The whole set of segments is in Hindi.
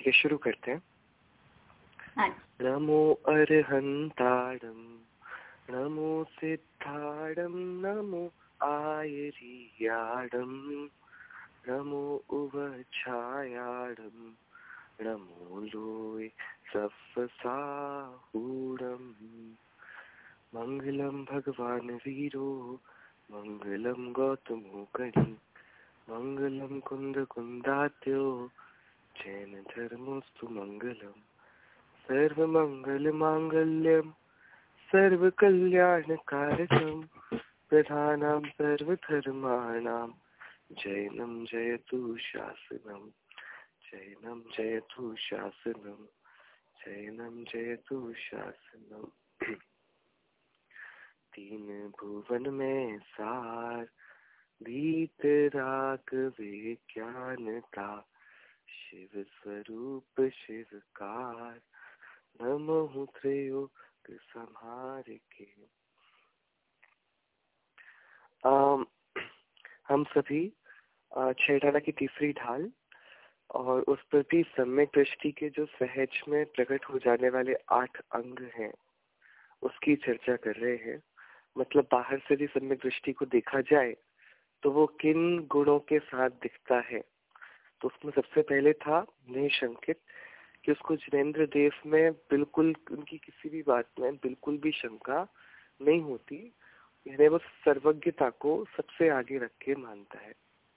ठीक है, शुरू करते हैं। हाँ। नमो अरहंताड़म, नमो सिद्धाड़म, नमो आयरियाड़म, नमो उवछायाड़म, नमो लोय सफ्फसाहूड़म। मंगलम भगवान वीरो, मंगलम गौतमो कणि, मंगलम कुंद कुंदात्यो, जैन धर्मोस्तु मंगलम। सर्वमंगल मांगल्यम सर्वकल्याणकारकम, प्रधानां सर्वधर्माणां जैनं जयतु शासनम, जैनं जयतु शासनम, जैनं जयतु शासनम। तीन भुवन में सार, भीतराग विज्ञानता, शिव स्वरूप शिवकार, नमो त्रयोग संहार के। हम सभी छेड़ाना की तीसरी ढाल और उस पर भी सम्यक दृष्टि के जो सहज में प्रकट हो जाने वाले 8 अंग हैं उसकी चर्चा कर रहे हैं। मतलब बाहर से भी सम्यक दृष्टि को देखा जाए तो वो किन गुणों के साथ दिखता है। तो उसमें सबसे पहले था निशंकित कि उसको जिनेंद्र देव में बिल्कुल उनकी किसी भी बात में बिल्कुल भी शंका नहीं होती, यानी वो सर्वज्ञता को सबसे आगे रख के मानता है।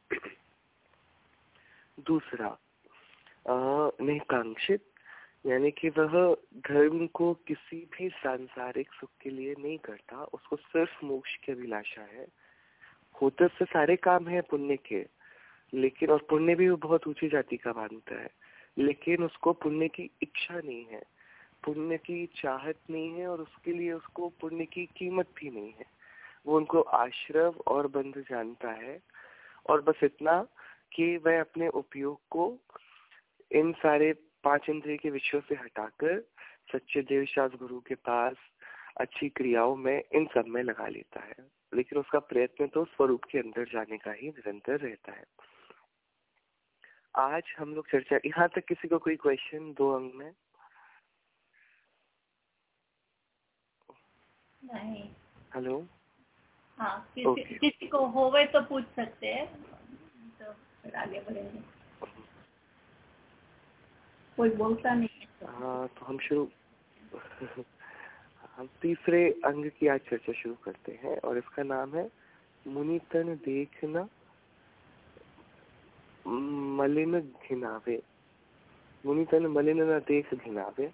दूसरा निकांक्षित, यानी कि वह धर्म को किसी भी सांसारिक सुख के लिए नहीं करता, उसको सिर्फ मोक्ष की अभिलाषा है। होते से सारे काम है पुण्य के, लेकिन और पुण्य भी वो बहुत ऊंची जाति का मानता है, लेकिन उसको पुण्य की इच्छा नहीं है, पुण्य की चाहत नहीं है, और उसके लिए उसको पुण्य की कीमत भी नहीं है। वो उनको आश्रव और बंध जानता है, और बस इतना कि वह अपने उपयोग को इन सारे 5 इंद्रिय के विषयों से हटाकर सच्चे देवशास्त्र गुरु के पास अच्छी क्रियाओं में इन सब में लगा लेता है, लेकिन उसका प्रयत्न तो स्वरूप के अंदर जाने का ही निरंतर रहता है। आज हम लोग चर्चा, यहाँ तक किसी को कोई क्वेश्चन 2 अंग में? नहीं। हेलो। हाँ, किसी को होवे तो पूछ सकते हैं, तो फिर आगे बढ़ेंगे। कोई बोलता नहीं है। हाँ, तो हम शुरू हम तीसरे अंग की आज चर्चा शुरू करते हैं, और इसका नाम है मुनितन देखना मलिन घिनावे। मुनितन मलिन न देख घिनावे।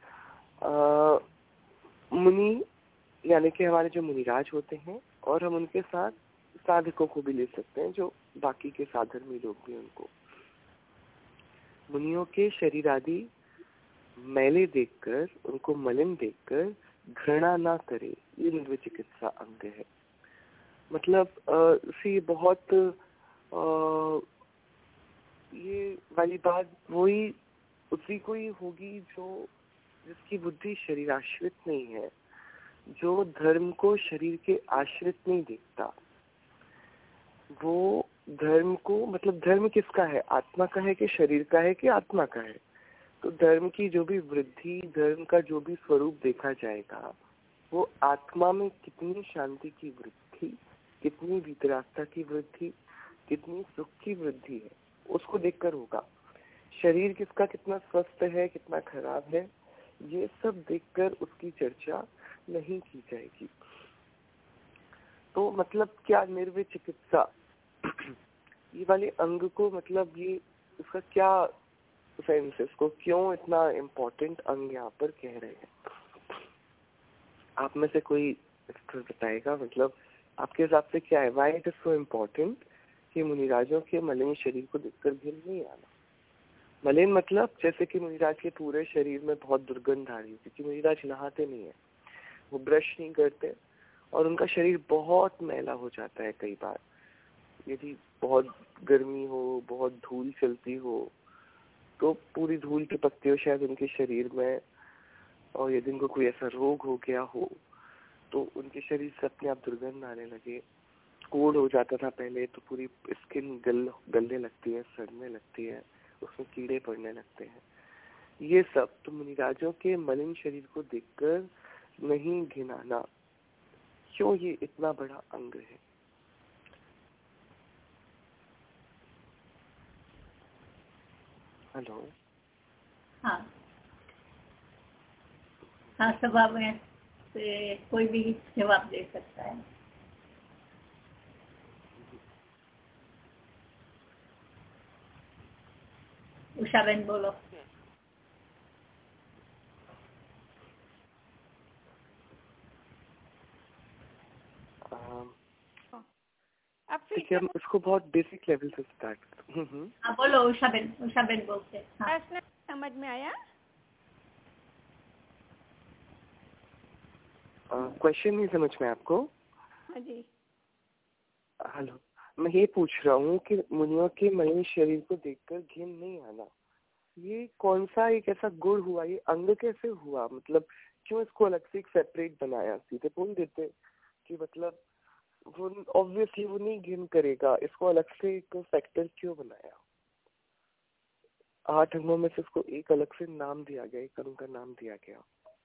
मुनि यानी कि हमारे जो मुनिराज होते हैं, और हम उनके साथ साधकों को भी ले सकते हैं, जो बाकी के साधर्मी लोग भी उनको। मुनियों के शरीर आदि मैले देखकर, उनको मलिन देखकर घृणा ना करे, ये निर्विचिकित्सा अंग है। मतलब बहुत ये वाली बात वही उसी को ही होगी जो जिसकी बुद्धि शरीर आश्रित नहीं है, जो धर्म को शरीर के आश्रित नहीं देखता। वो धर्म को, मतलब धर्म किसका है, आत्मा का है कि शरीर का है कि आत्मा का है। तो धर्म की जो भी वृद्धि, धर्म का जो भी स्वरूप देखा जाएगा, वो आत्मा में कितनी शांति की वृद्धि, कितनी वितरागता की वृद्धि, कितनी सुख की वृद्धि है, उसको देखकर होगा। शरीर किसका कितना स्वस्थ है, कितना खराब है, ये सब देखकर उसकी चर्चा नहीं की जाएगी। तो मतलब क्या निर्विचिकित्सा ये वाले अंग को, मतलब ये उसका क्या सेंस है, इसको क्यों इतना इम्पोर्टेंट अंग यहाँ पर कह रहे हैं? आप में से कोई इसको बताएगा? मतलब आपके हिसाब से क्या है, why it is so important कि मुनिराजों के मलिन शरीर को देखकर भी नहीं आना? मलिन मतलब जैसे कि मुनिराज के पूरे शरीर में बहुत दुर्गंध आ रही है, क्योंकि मुनिराज नहाते नहीं है, वो ब्रश नहीं करते, और उनका शरीर बहुत मैला हो जाता है। कई बार यदि बहुत गर्मी हो, बहुत धूल चलती हो, तो पूरी धूल की पत्तियों शायद उनके शरीर में, और यदि उनको कोई ऐसा रोग हो गया हो तो उनके शरीर से अपने आप दुर्गंध आने लगे। कोल्ड हो जाता था पहले तो पूरी स्किन गलने लगती है, सड़ने लगती है, उसमें कीड़े पड़ने लगते हैं। ये सब तो मुनिराजों के मलिन शरीर को देखकर नहीं घिनाना, क्यों ये इतना बड़ा अंग है। हेलो। हाँ हाँ, सभा में से कोई भी जवाब दे सकता है। उषा बहन बोलो। देखिए हम इसको बहुत बेसिक लेवल से स्टार्ट। हाँ बोलो उषा बहन बोलते हैं। हाँ। समझ में आया? क्वेश्चन नहीं समझ में आपको? हाँ जी। हेलो, मैं ये पूछ रहा हूँ कि मुनियों के मलिन शरीर को देखकर घिन नहीं आना, ये कौन सा एक ऐसा गुण हुआ, ये अंग कैसे हुआ? मतलब क्यों इसको अलग से एक सेपरेट बनाया? सीधे बोल देते कि मतलब वो ऑब्वियसली वो नहीं घिन करेगा, इसको अलग से एक फैक्टर क्यों बनाया? 8 अंगों में से इसको एक अलग से नाम दिया गया, एक अंग का नाम दिया गया।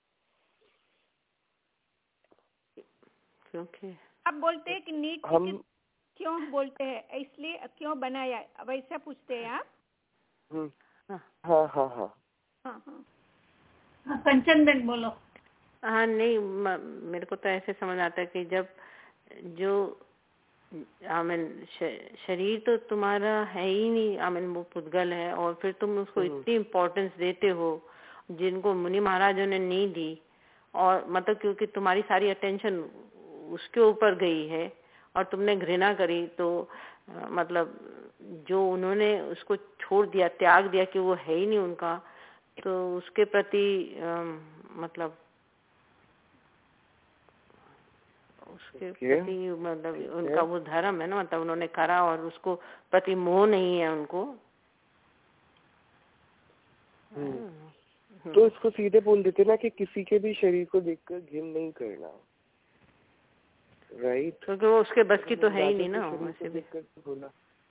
क्योंकि आप बोलते हैं कि नीट हम क्यों बोलते हैं, इसलिए क्यों बनाया, वैसा पूछते हैं आप? हाँ हाँ हाँ हाँ हाँ कंचन बहन बोलो। हाँ नहीं, मेरे को तो ऐसे समझ आता है कि जब जो शरीर तो तुम्हारा है ही नहीं, वो पुद्गल है, और फिर तुम उसको इतनी इम्पोर्टेंस देते हो जिनको मुनि महाराजों ने नहीं दी, और मतलब क्योंकि तुम्हारी सारी अटेंशन उसके ऊपर गई है और तुमने घृणा करी, तो मतलब जो उन्होंने उसको छोड़ दिया, त्याग दिया कि वो है ही नहीं उनका, तो उसके प्रति मतलब उसके प्रति मतलब उनका वो धर्म है ना, मतलब उन्होंने करा और उसको प्रति मोह नहीं है उनको। तो इसको सीधे बोल देते ना कि किसी के भी शरीर को देखकर घिन नहीं करना, राइट? क्योंकि वो उसके बस की तो है ही नहीं ना वैसे भी। बोला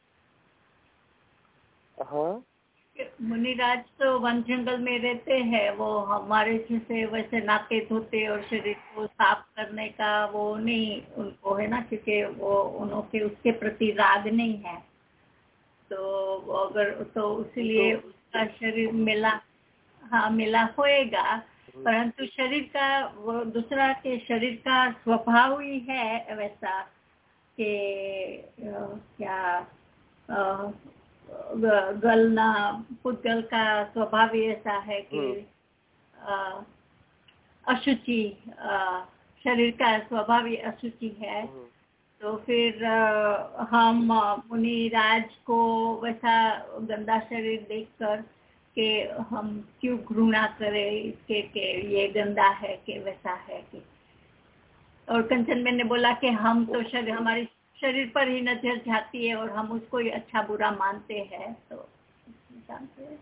हाँ, मुनिराज तो वन जंगल में रहते हैं, वो हमारे जैसे वैसे नाते धोते और शरीर को साफ करने का वो नहीं उनको है ना, क्योंकि वो उनके उसके प्रति राग नहीं है, तो अगर तो इसलिए उसका शरीर मिला होएगा, परंतु शरीर का वो दूसरा के शरीर का स्वभाव ही है वैसा कि क्या गलना, पुद्गल का स्वभाव ही ऐसा है कि अशुचि, शरीर का स्वभाव ही अशुचि है। तो फिर हम मुनिराज को वैसा गंदा शरीर देखकर कि हम क्यों घृणा करें इसके कि ये गंदा है कि वैसा है कि। और कंचन मैंने बोला कि हम तो हमारे शरीर पर ही नजर जाती है और हम उसको ही अच्छा बुरा मानते हैं, तो जानते हैं।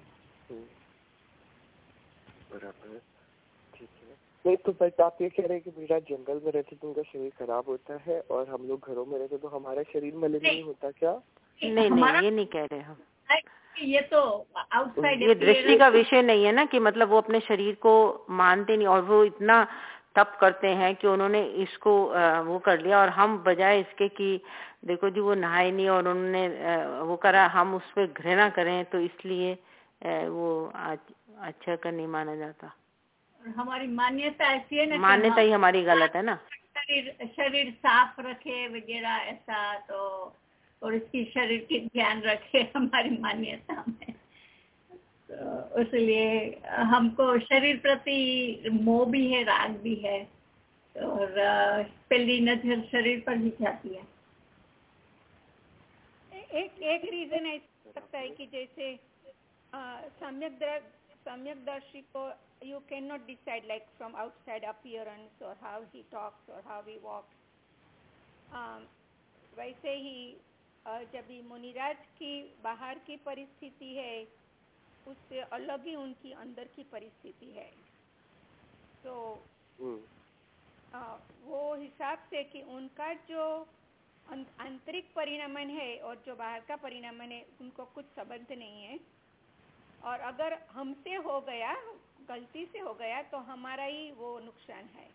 बराबर, ठीक है। नहीं तो बट आप ये कह रहे हैं कि मेरा जंगल में रहते तो उनका शरीर खराब होता है और हम लोग घरों में रहते तो हमारा शरीर मलिन नहीं होता क्या? नहीं, ये नहीं कह रहे हम। ये तो आउटसाइड, ये दृष्टि का विषय नहीं है ना कि मतलब वो अपने शरीर को मानते नहीं और वो इतना तप करते हैं कि उन्होंने इसको वो कर लिया, और हम बजाय इसके कि देखो जी वो नहाए नहीं और उन्होंने वो करा, हम उस पर घृणा करें, तो इसलिए वो अच्छा का नहीं माना जाता। हमारी मान्यता ऐसी है ना, मान्यता ही हमारी गलत है ना, शरीर साफ रखे वगैरह ऐसा, तो और इसकी शरीर की ध्यान रखे हमारी मान्यता में, तो इसलिए हमको शरीर प्रति मोह भी है, राग भी है, और पहली नजर शरीर पर ही जाती है। एक रीजन ऐसा सकता है कि जैसे सम्यक दर्शी को you cannot decide like from outside appearance or how he talks or how he walks, वैसे ही जब भी मुनिराज की बाहर की परिस्थिति है उससे अलग ही उनकी अंदर की परिस्थिति है, तो वो हिसाब से कि उनका जो आंतरिक परिणामन है और जो बाहर का परिणामन है उनको कुछ संबंध नहीं है, और अगर हमसे हो गया, गलती से हो गया, तो हमारा ही वो नुकसान है।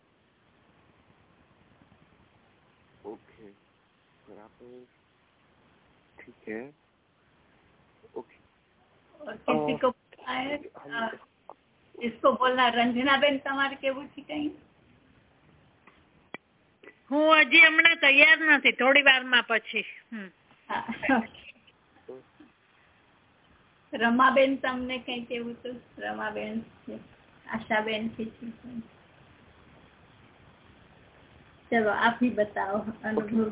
ओके, बराबर, ठीक है, ओके। और किसी को बोलना है, इसको बोलना, रंजना बेन તમારે કેવું છે કઈ? હું હજી હમણાં તૈયાર નથી, થોડી વારમાં પછી. રમાબેન તમને કઈ કેવું હતું? રમાબેન, આશાબેન છે? चलो आप ही बताओ अनुभव।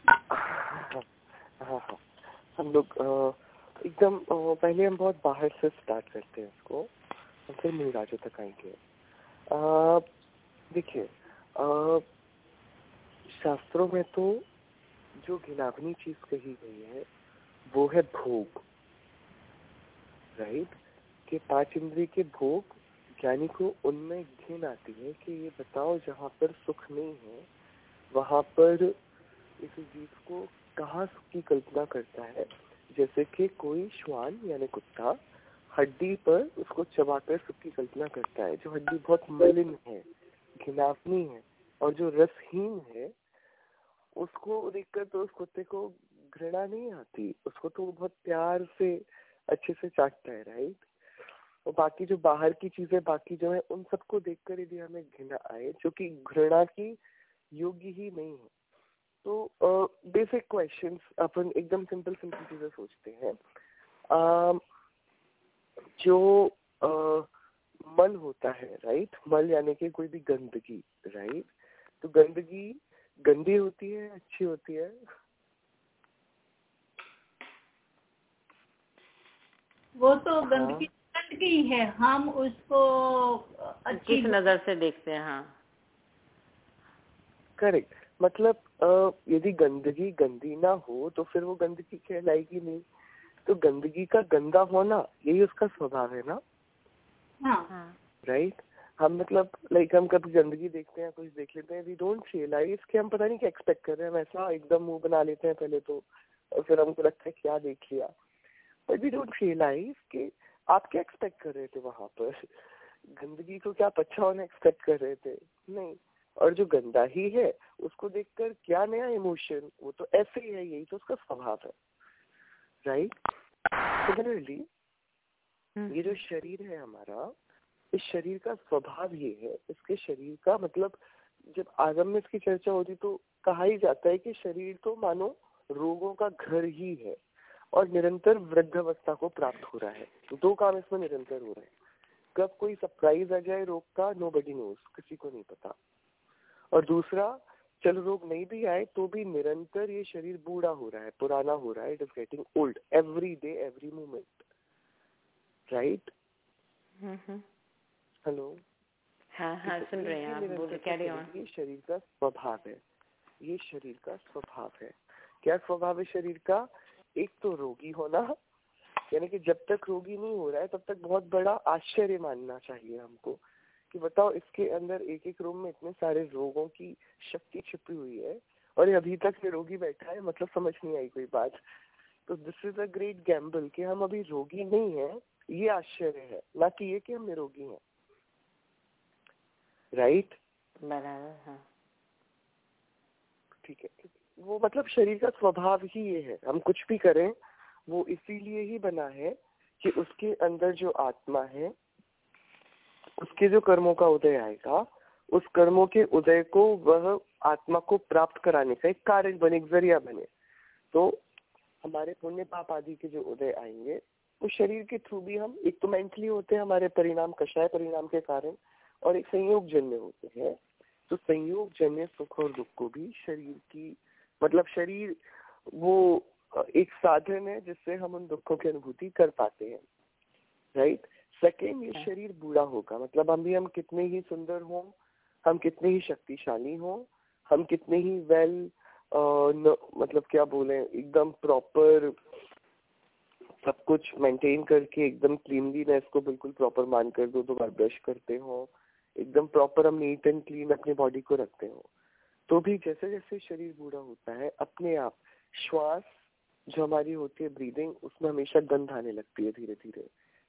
हाँ, हम लोग एकदम पहले हम बहुत बाहर से स्टार्ट करते हैं इसको, और फिर मुनिराजों तक आएंगे। देखिए, शास्त्रों में तो जो घिनावनी चीज कही गई है वो है भोग, राइट? कि 5 इंद्रिय के भोग, ज्ञानी को उनमें घिन आती है कि ये बताओ जहाँ पर सुख नहीं है वहां पर इस जीव को कहाँ सुख की कल्पना करता है। जैसे कि कोई श्वान यानी कुत्ता हड्डी पर उसको चबाकर सुख की कल्पना करता है, जो हड्डी बहुत मलिन है, घिनावनी है और जो रसहीन है, उसको देखकर तो उस कुत्ते को घृणा नहीं आती, उसको तो बहुत प्यार से अच्छे से चाटता है, राइट? और बाकी जो बाहर की चीजें बाकी जो है उन सबको देखकर यदि हमें घृणा आए, जो कि घृणा की योग्य ही नहीं है, तो बेसिक क्वेश्चंस अपन एकदम सिंपल चीजें सोचते हैं। जो मल होता है, राइट? मल यानी कि कोई भी गंदगी, राइट? तो गंदगी गंदी होती है, अच्छी होती है? वो तो गंदगी है, हम उसको किस नजर से देखते हैं। हाँ, करेक्ट। मतलब यदि गंदगी गंदी ना हो तो फिर वो गंदगी कहलाएगी नहीं। तो गंदगी का गंदा होना यही उसका स्वभाव है ना, राइट? हम मतलब हम कभी गंदगी देखते हैं, कुछ देख लेते हैं, वी डोंट रियलाइज कि हम पता नहीं क्या एक्सपेक्ट कर रहे हैं, हम ऐसा एकदम मुंह बना लेते हैं पहले तो, और फिर हमको लगता है क्या देख लिया, बट वी डोंट रियलाइज कि आप क्या एक्सपेक्ट कर रहे थे वहां पर। गंदगी को क्या अच्छा होना एक्सपेक्ट कर रहे थे? नहीं। और जो गंदा ही है उसको देखकर क्या नया इमोशन, वो तो ऐसे ही है, यही तो उसका स्वभाव है, राइट? सिमिलरली ये जो शरीर है हमारा, इस शरीर का स्वभाव ये है, इसके शरीर का मतलब जब आगम में इसकी चर्चा होती तो कहा ही जाता है कि शरीर तो मानो रोगों का घर ही है और निरंतर वृद्धावस्था को प्राप्त हो रहा है। दो काम इसमें निरंतर हो रहे हैं, कब कोई सरप्राइज आ जाए रोग का, नोबडी नोज, किसी को नहीं पता। और दूसरा, चलो रोग नहीं भी आए तो भी निरंतर ये शरीर बूढ़ा हो रहा है, पुराना हो रहा है, it is getting old every day every moment, right? Hello, हाँ, सुन रहे हैं आप, बोल कैरी ऑन। ये शरीर का स्वभाव है, ये शरीर का स्वभाव है। क्या स्वभाव है शरीर का? एक तो रोगी होना, यानी कि जब तक रोगी नहीं हो रहा है तब तक बहुत बड़ा आश्चर्य मानना चाहिए हमको कि बताओ इसके अंदर एक एक रूम में इतने सारे रोगों की शक्ति छिपी हुई है और अभी तक ये रोगी बैठा है, मतलब समझ नहीं आई कोई बात। तो this is a great gamble कि हम अभी रोगी नहीं है, ये आश्चर्य है, ना कि ये कि हम निरोगी हैं, राइट? बराबर, हाँ, ठीक है। वो मतलब शरीर का स्वभाव ही ये है, हम कुछ भी करें वो इसीलिए ही बना है कि उसके अंदर जो आत्मा है उसके जो कर्मों का उदय आएगा, उस कर्मों के उदय को वह आत्मा को प्राप्त कराने का एक कारण बने, एक जरिया बने। तो हमारे पुण्य पाप आदि के जो उदय आएंगे उस शरीर के थ्रू भी हम, एक तो मेंटली होते हैं हमारे परिणाम, कषाय परिणाम के कारण, और एक संयोग जन्य होते हैं। तो संयोग जन्य सुख और दुख को भी शरीर की, मतलब शरीर वो एक साधन है जिससे हम उन दुखों की अनुभूति कर पाते हैं, राइट? सेकेंड, ये शरीर बूढ़ा होगा, मतलब हम कितने ही सुंदर हों, हम कितने ही शक्तिशाली हों, हम कितने ही मतलब क्या बोले, एकदम प्रॉपर सब कुछ मेंटेन करके, एकदम क्लीनलीनेस को बिल्कुल प्रॉपर मान कर 2 बार ब्रश करते हो, एकदम प्रॉपर हम नीट एंड क्लीन अपनी बॉडी को रखते हो, तो भी जैसे जैसे शरीर बूढ़ा होता है अपने आप श्वास जो हमारी होती है ब्रीदिंग, उसमें हमेशा गंध आने लगती है धीरे धीरे,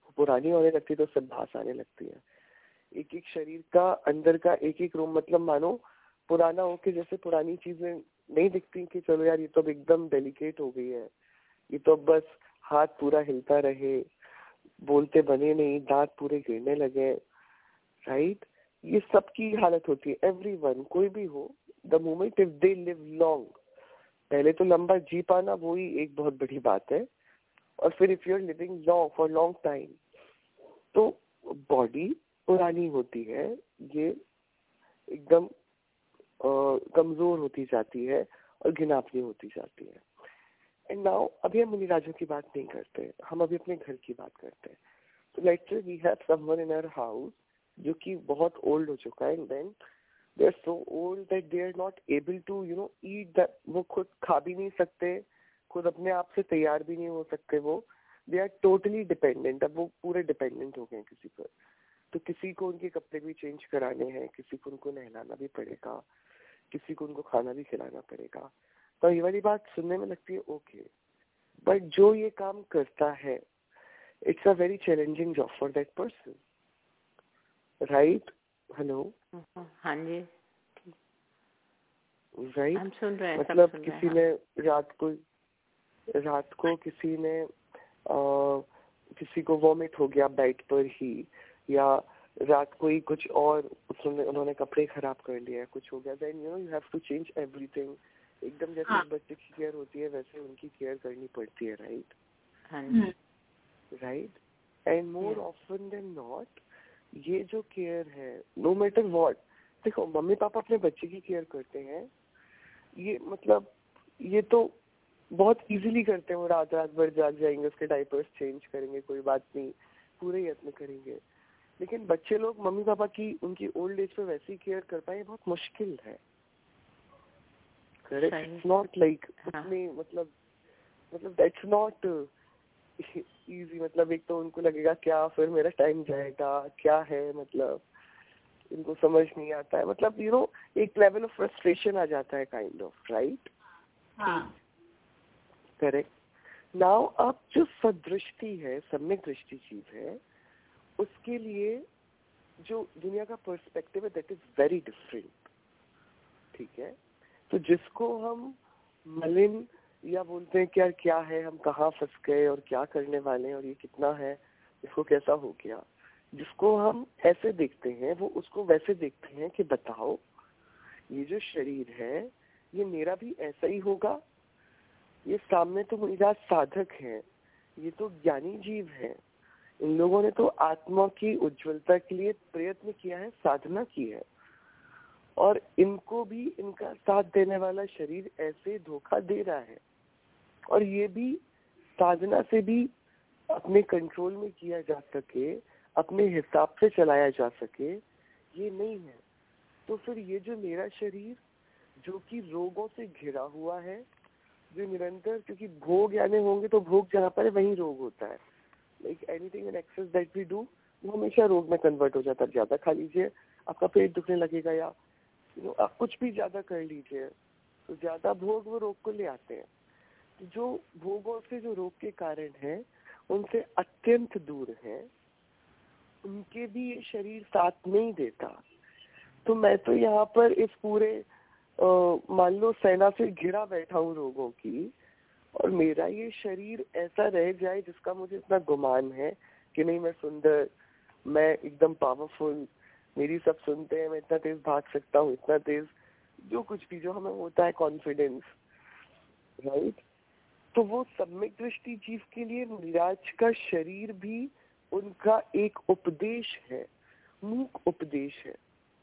पुरानी होने लगती है तो उससे भास आने लगती है। एक एक शरीर का अंदर का एक एक रूम मतलब मानो पुराना हो के जैसे पुरानी चीजें नहीं दिखती कि चलो यार ये तो अब एकदम डेलिकेट हो गई है, ये तो बस हाथ पूरा हिलता रहे, बोलते बने नहीं, दांत पूरे गिरने लगे, राइट। ये सबकी हालत होती है, एवरीवन, कोई भी हो। The moment if they live long, पहले तो लंबा जी पाना वो ही एक बहुत बड़ी बात है, और फिर if you are living long for long time तो बॉडी पुरानी होती है, ये एकदम कमजोर होती जाती है और घिनापनी होती जाती है। एंड नाउ अभी हम मुनिराजों की बात नहीं करते, हम अभी अपने घर की बात करते हैं। तो let's say we have someone in our house जो कि बहुत ओल्ड हो चुका है, and then they are so old that they are not able to eat that, वो खुद खा भी नहीं सकते, खुद अपने आप से तैयार भी नहीं हो सकते, वो दे आर टोटली डिपेंडेंट। अब वो पूरे डिपेंडेंट हो गए किसी पर, तो किसी को उनके कपड़े भी चेंज कराने हैं, किसी को उनको नहलाना भी पड़ेगा, किसी को उनको खाना भी खिलाना पड़ेगा। तो ये वाली बात सुनने में लगती है ओके, बट जो ये काम करता है it's a very challenging job for that person, right. Hello, हाँ जी, राइट। हम सुन रहे हैं, मतलब सुन किसी रहे हैं, ने रात को किसी ने किसी को वॉमिट हो गया बेड पर ही, या रात को ही कुछ और उन्होंने कपड़े खराब कर लिए, कुछ हो गया, then you have to change everything. एकदम जैसे हाँ। बच्चे की केयर होती है वैसे उनकी केयर करनी पड़ती है, राइट। हाँ जी, right. And more often than not ये जो केयर है, नो मैटर व्हाट, देखो मम्मी पापा अपने बच्चे की केयर करते हैं, ये मतलब ये तो बहुत इजीली करते हैं, वो रात रात भर जाग जाएंगे, उसके डायपर्स चेंज करेंगे, कोई बात नहीं, पूरे यत्न करेंगे। लेकिन बच्चे लोग मम्मी पापा की उनकी ओल्ड एज पे वैसी केयर कर पाए बहुत मुश्किल है, करेक्ट। इट्स नॉट लाइक उसमें मतलब दैट्स नॉट इजी। मतलब एक तो उनको लगेगा क्या फिर मेरा टाइम जाएगा, क्या है, मतलब इनको समझ नहीं आता है, मतलब एक लेवल ऑफ फ्रस्ट्रेशन आ जाता है, kind of, right. Correct. Now अब जो सदृष्टि है, सम्यक दृष्टि चीज है, उसके लिए जो दुनिया का पर्सपेक्टिव है दैट इज वेरी डिफरेंट, ठीक है। तो जिसको हम मलिन या बोलते हैं कि यार क्या है, हम कहाँ फंस गए और क्या करने वाले हैं और ये कितना है, इसको कैसा हो गया, जिसको हम ऐसे देखते हैं वो उसको वैसे देखते हैं कि बताओ ये जो शरीर है ये मेरा भी ऐसा ही होगा। ये सामने तो मुनिराज साधक है, ये तो ज्ञानी जीव है, इन लोगों ने तो आत्मा की उज्ज्वलता के लिए प्रयत्न किया है, साधना की है, और इनको भी इनका साथ देने वाला शरीर ऐसे धोखा दे रहा है, और ये भी साधना से भी अपने कंट्रोल में किया जा सके, अपने हिसाब से चलाया जा सके, ये नहीं है। तो फिर ये जो मेरा शरीर जो कि रोगों से घिरा हुआ है, जो निरंतर, क्योंकि भोग यानी होंगे तो भोग जहाँ पर है वहीं रोग होता है, like anything in excess that we do वो हमेशा रोग में कन्वर्ट हो जाता है। ज्यादा खा लीजिए आपका पेट दुखने लगेगा, या आप कुछ भी ज्यादा कर लीजिए तो ज्यादा भोग वो रोग को ले आते हैं। तो जो भोगों से जो रोग के कारण है उनसे अत्यंत दूर है, उनके भी ये शरीर साथ नहीं देता। तो मैं तो यहाँ पर इस पूरे मान लो सेना से घिरा बैठा हूँ रोगों की, और मेरा ये शरीर ऐसा रह जाए जिसका मुझे इतना गुमान है कि नहीं मैं सुंदर, मैं एकदम पावरफुल, मेरी सब सुनते हैं, मैं इतना तेज भाग सकता हूँ, इतना तेज, जो कुछ भी जो हमें होता है कॉन्फिडेंस, राइट। तो वो सम्यक दृष्टि जीव के लिए मुनिराज का शरीर भी उनका एक उपदेश है, मूक उपदेश है,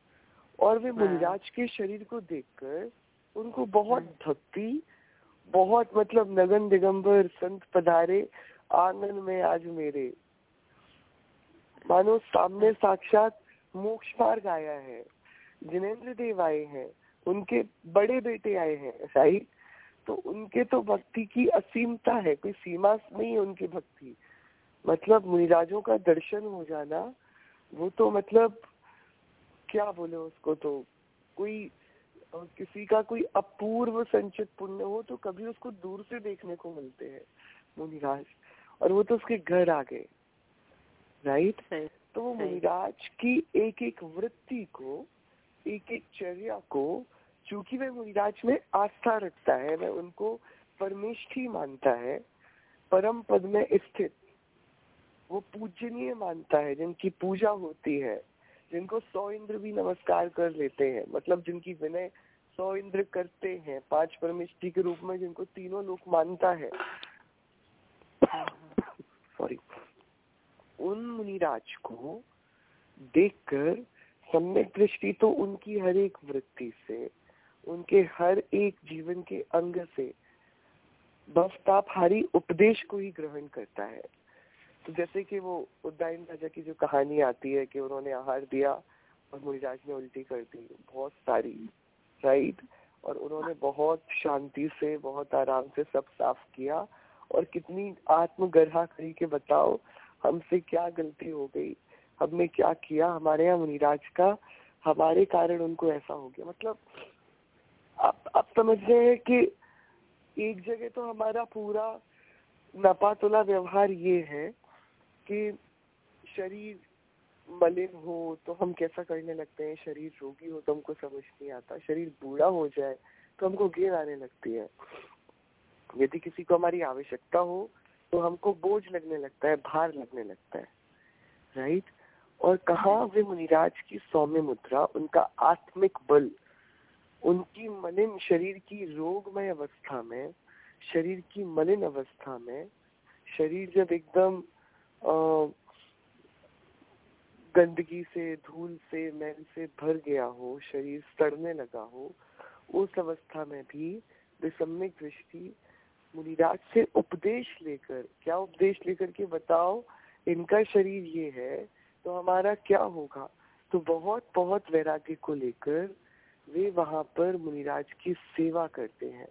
और वे मुनिराज के शरीर को देखकर उनको बहुत भक्ति, बहुत मतलब नगन दिगंबर संत पधारे आंगन में आज मेरे, मानो सामने साक्षात मोक्ष मार्ग आया है, जिनेंद्र देव आए हैं, उनके बड़े बेटे आए हैं, राइट। तो उनके तो भक्ति की असीमता है, कोई सीमा नहीं है उनकी भक्ति। मतलब मुनिराजों का दर्शन हो जाना वो तो मतलब क्या बोले उसको, तो कोई किसी का कोई अपूर्व संचित पुण्य हो तो कभी उसको दूर से देखने को मिलते हैं मुनिराज, और वो तो उसके घर आ गए, राइट। सही, तो वो सही। मुनिराज की एक एक वृत्ति को, एक एक चर्या को, चूंकि वह मुनिराज में आस्था रखता है, वह उनको परमेष्ठी मानता है, परम पद में स्थित, वो पूजनीय मानता है, जिनकी पूजा होती है, जिनको 100 इंद्र भी नमस्कार कर लेते हैं, मतलब जिनकी विनय 100 इंद्र करते हैं, 5 परमेष्ठी के रूप में जिनको तीनों लोग मानता है। सॉरी। उन मुनिराज को देखकर सम्यक दृष्टि तो उनकी हर एक वृत्ति से, उनके हर एक जीवन के अंग से बस तापहारी उपदेश को ही ग्रहण करता है। तो जैसे कि वो उद्दायन राजा की जो कहानी आती है कि उन्होंने आहार दिया और मुनिराज ने उल्टी कर दी, बहुत सारी, राइट, और उन्होंने बहुत शांति से, बहुत आराम से सब साफ किया, और कितनी आत्मगर्हा करी के बताओ हमसे क्या गलती हो गई, हमने क्या किया, हमारे यहाँ मुनिराज का, हमारे कारण उनको ऐसा हो गया। मतलब आप समझ रहे हैं कि एक जगह तो हमारा पूरा नपातुला व्यवहार ये है कि शरीर मलिन हो तो हम कैसा करने लगते हैं, शरीर रोगी हो तो हमको समझ नहीं आता, शरीर बूढ़ा हो जाए तो हमको घिन आने लगती है, यदि किसी को हमारी आवश्यकता हो तो हमको बोझ लगने लगता है, भार लगने लगता है, राइट। और कहाँ वे मुनिराज की सौम्य मुद्रा, उनका आत्मिक बल, उनकी मलिन शरीर की रोगमय अवस्था में, शरीर की मलिन अवस्था में, शरीर जब एकदम गंदगी से, धूल से, मैल से भर गया हो, शरीर सड़ने लगा हो, उस अवस्था में भी वे सम्यक दृष्टि मुनिराज से उपदेश लेकर, क्या उपदेश लेकर के बताओ इनका शरीर ये है तो हमारा क्या होगा, तो बहुत बहुत वैराग्य को लेकर वे वहां पर मुनिराज की सेवा करते हैं।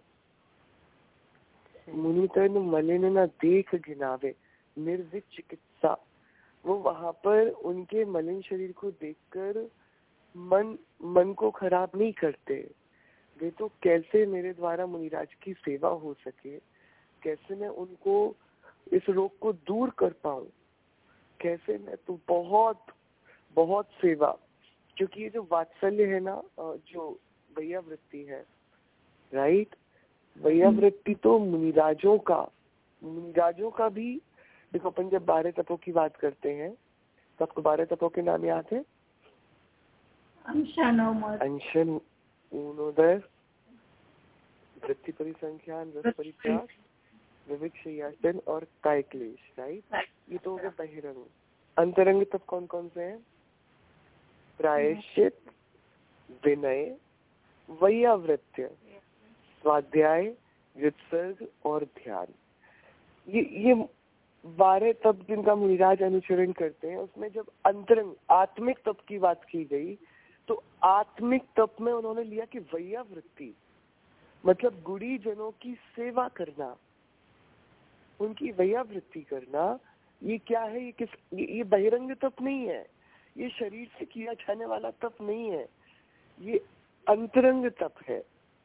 मुनितन मलिन न देख घिनावे निर्विच चिकित्सा, वो वहां पर उनके मलिन शरीर को देखकर मन को खराब नहीं करते, वे तो कैसे मेरे द्वारा मुनिराज की सेवा हो सके, कैसे मैं उनको इस रोग को दूर कर पाऊं, कैसे मैं तो बहुत बहुत सेवा, क्योंकि ये जो वात्सल्य है ना, जो भैया वृत्ति है, राइट, भैया वृत्ति तो मुनिराजों का भी, देखो अपन जब 12 तपों की बात करते हैं तो आपको 12 तपों के नाम याद है? अनशन, ऊनोदय, वृत्ति परिसंख्यान, रस परित्याग, विविक्ष और काय क्लेश, राइट। ये तो हो गए बहिरंग। अंतरंग तप कौन कौन से हैं? प्रायश्चित, विनय, वैयावृत्य, स्वाध्याय, व्युत्सर्ग और ध्यान। ये 12 तप जिनका मुनिराज अनुचरण करते हैं, उसमें जब अंतरंग आत्मिक तप की बात की गई तो आत्मिक तप में उन्होंने लिया कि वैयावृत्ति मतलब गुड़ी जनों की सेवा करना, उनकी वैयावृत्ति करना। ये क्या है? ये बहिरंग तप नहीं है, ये शरीर से किया जाने वाला तप नहीं है, ये अंतरंग तप है।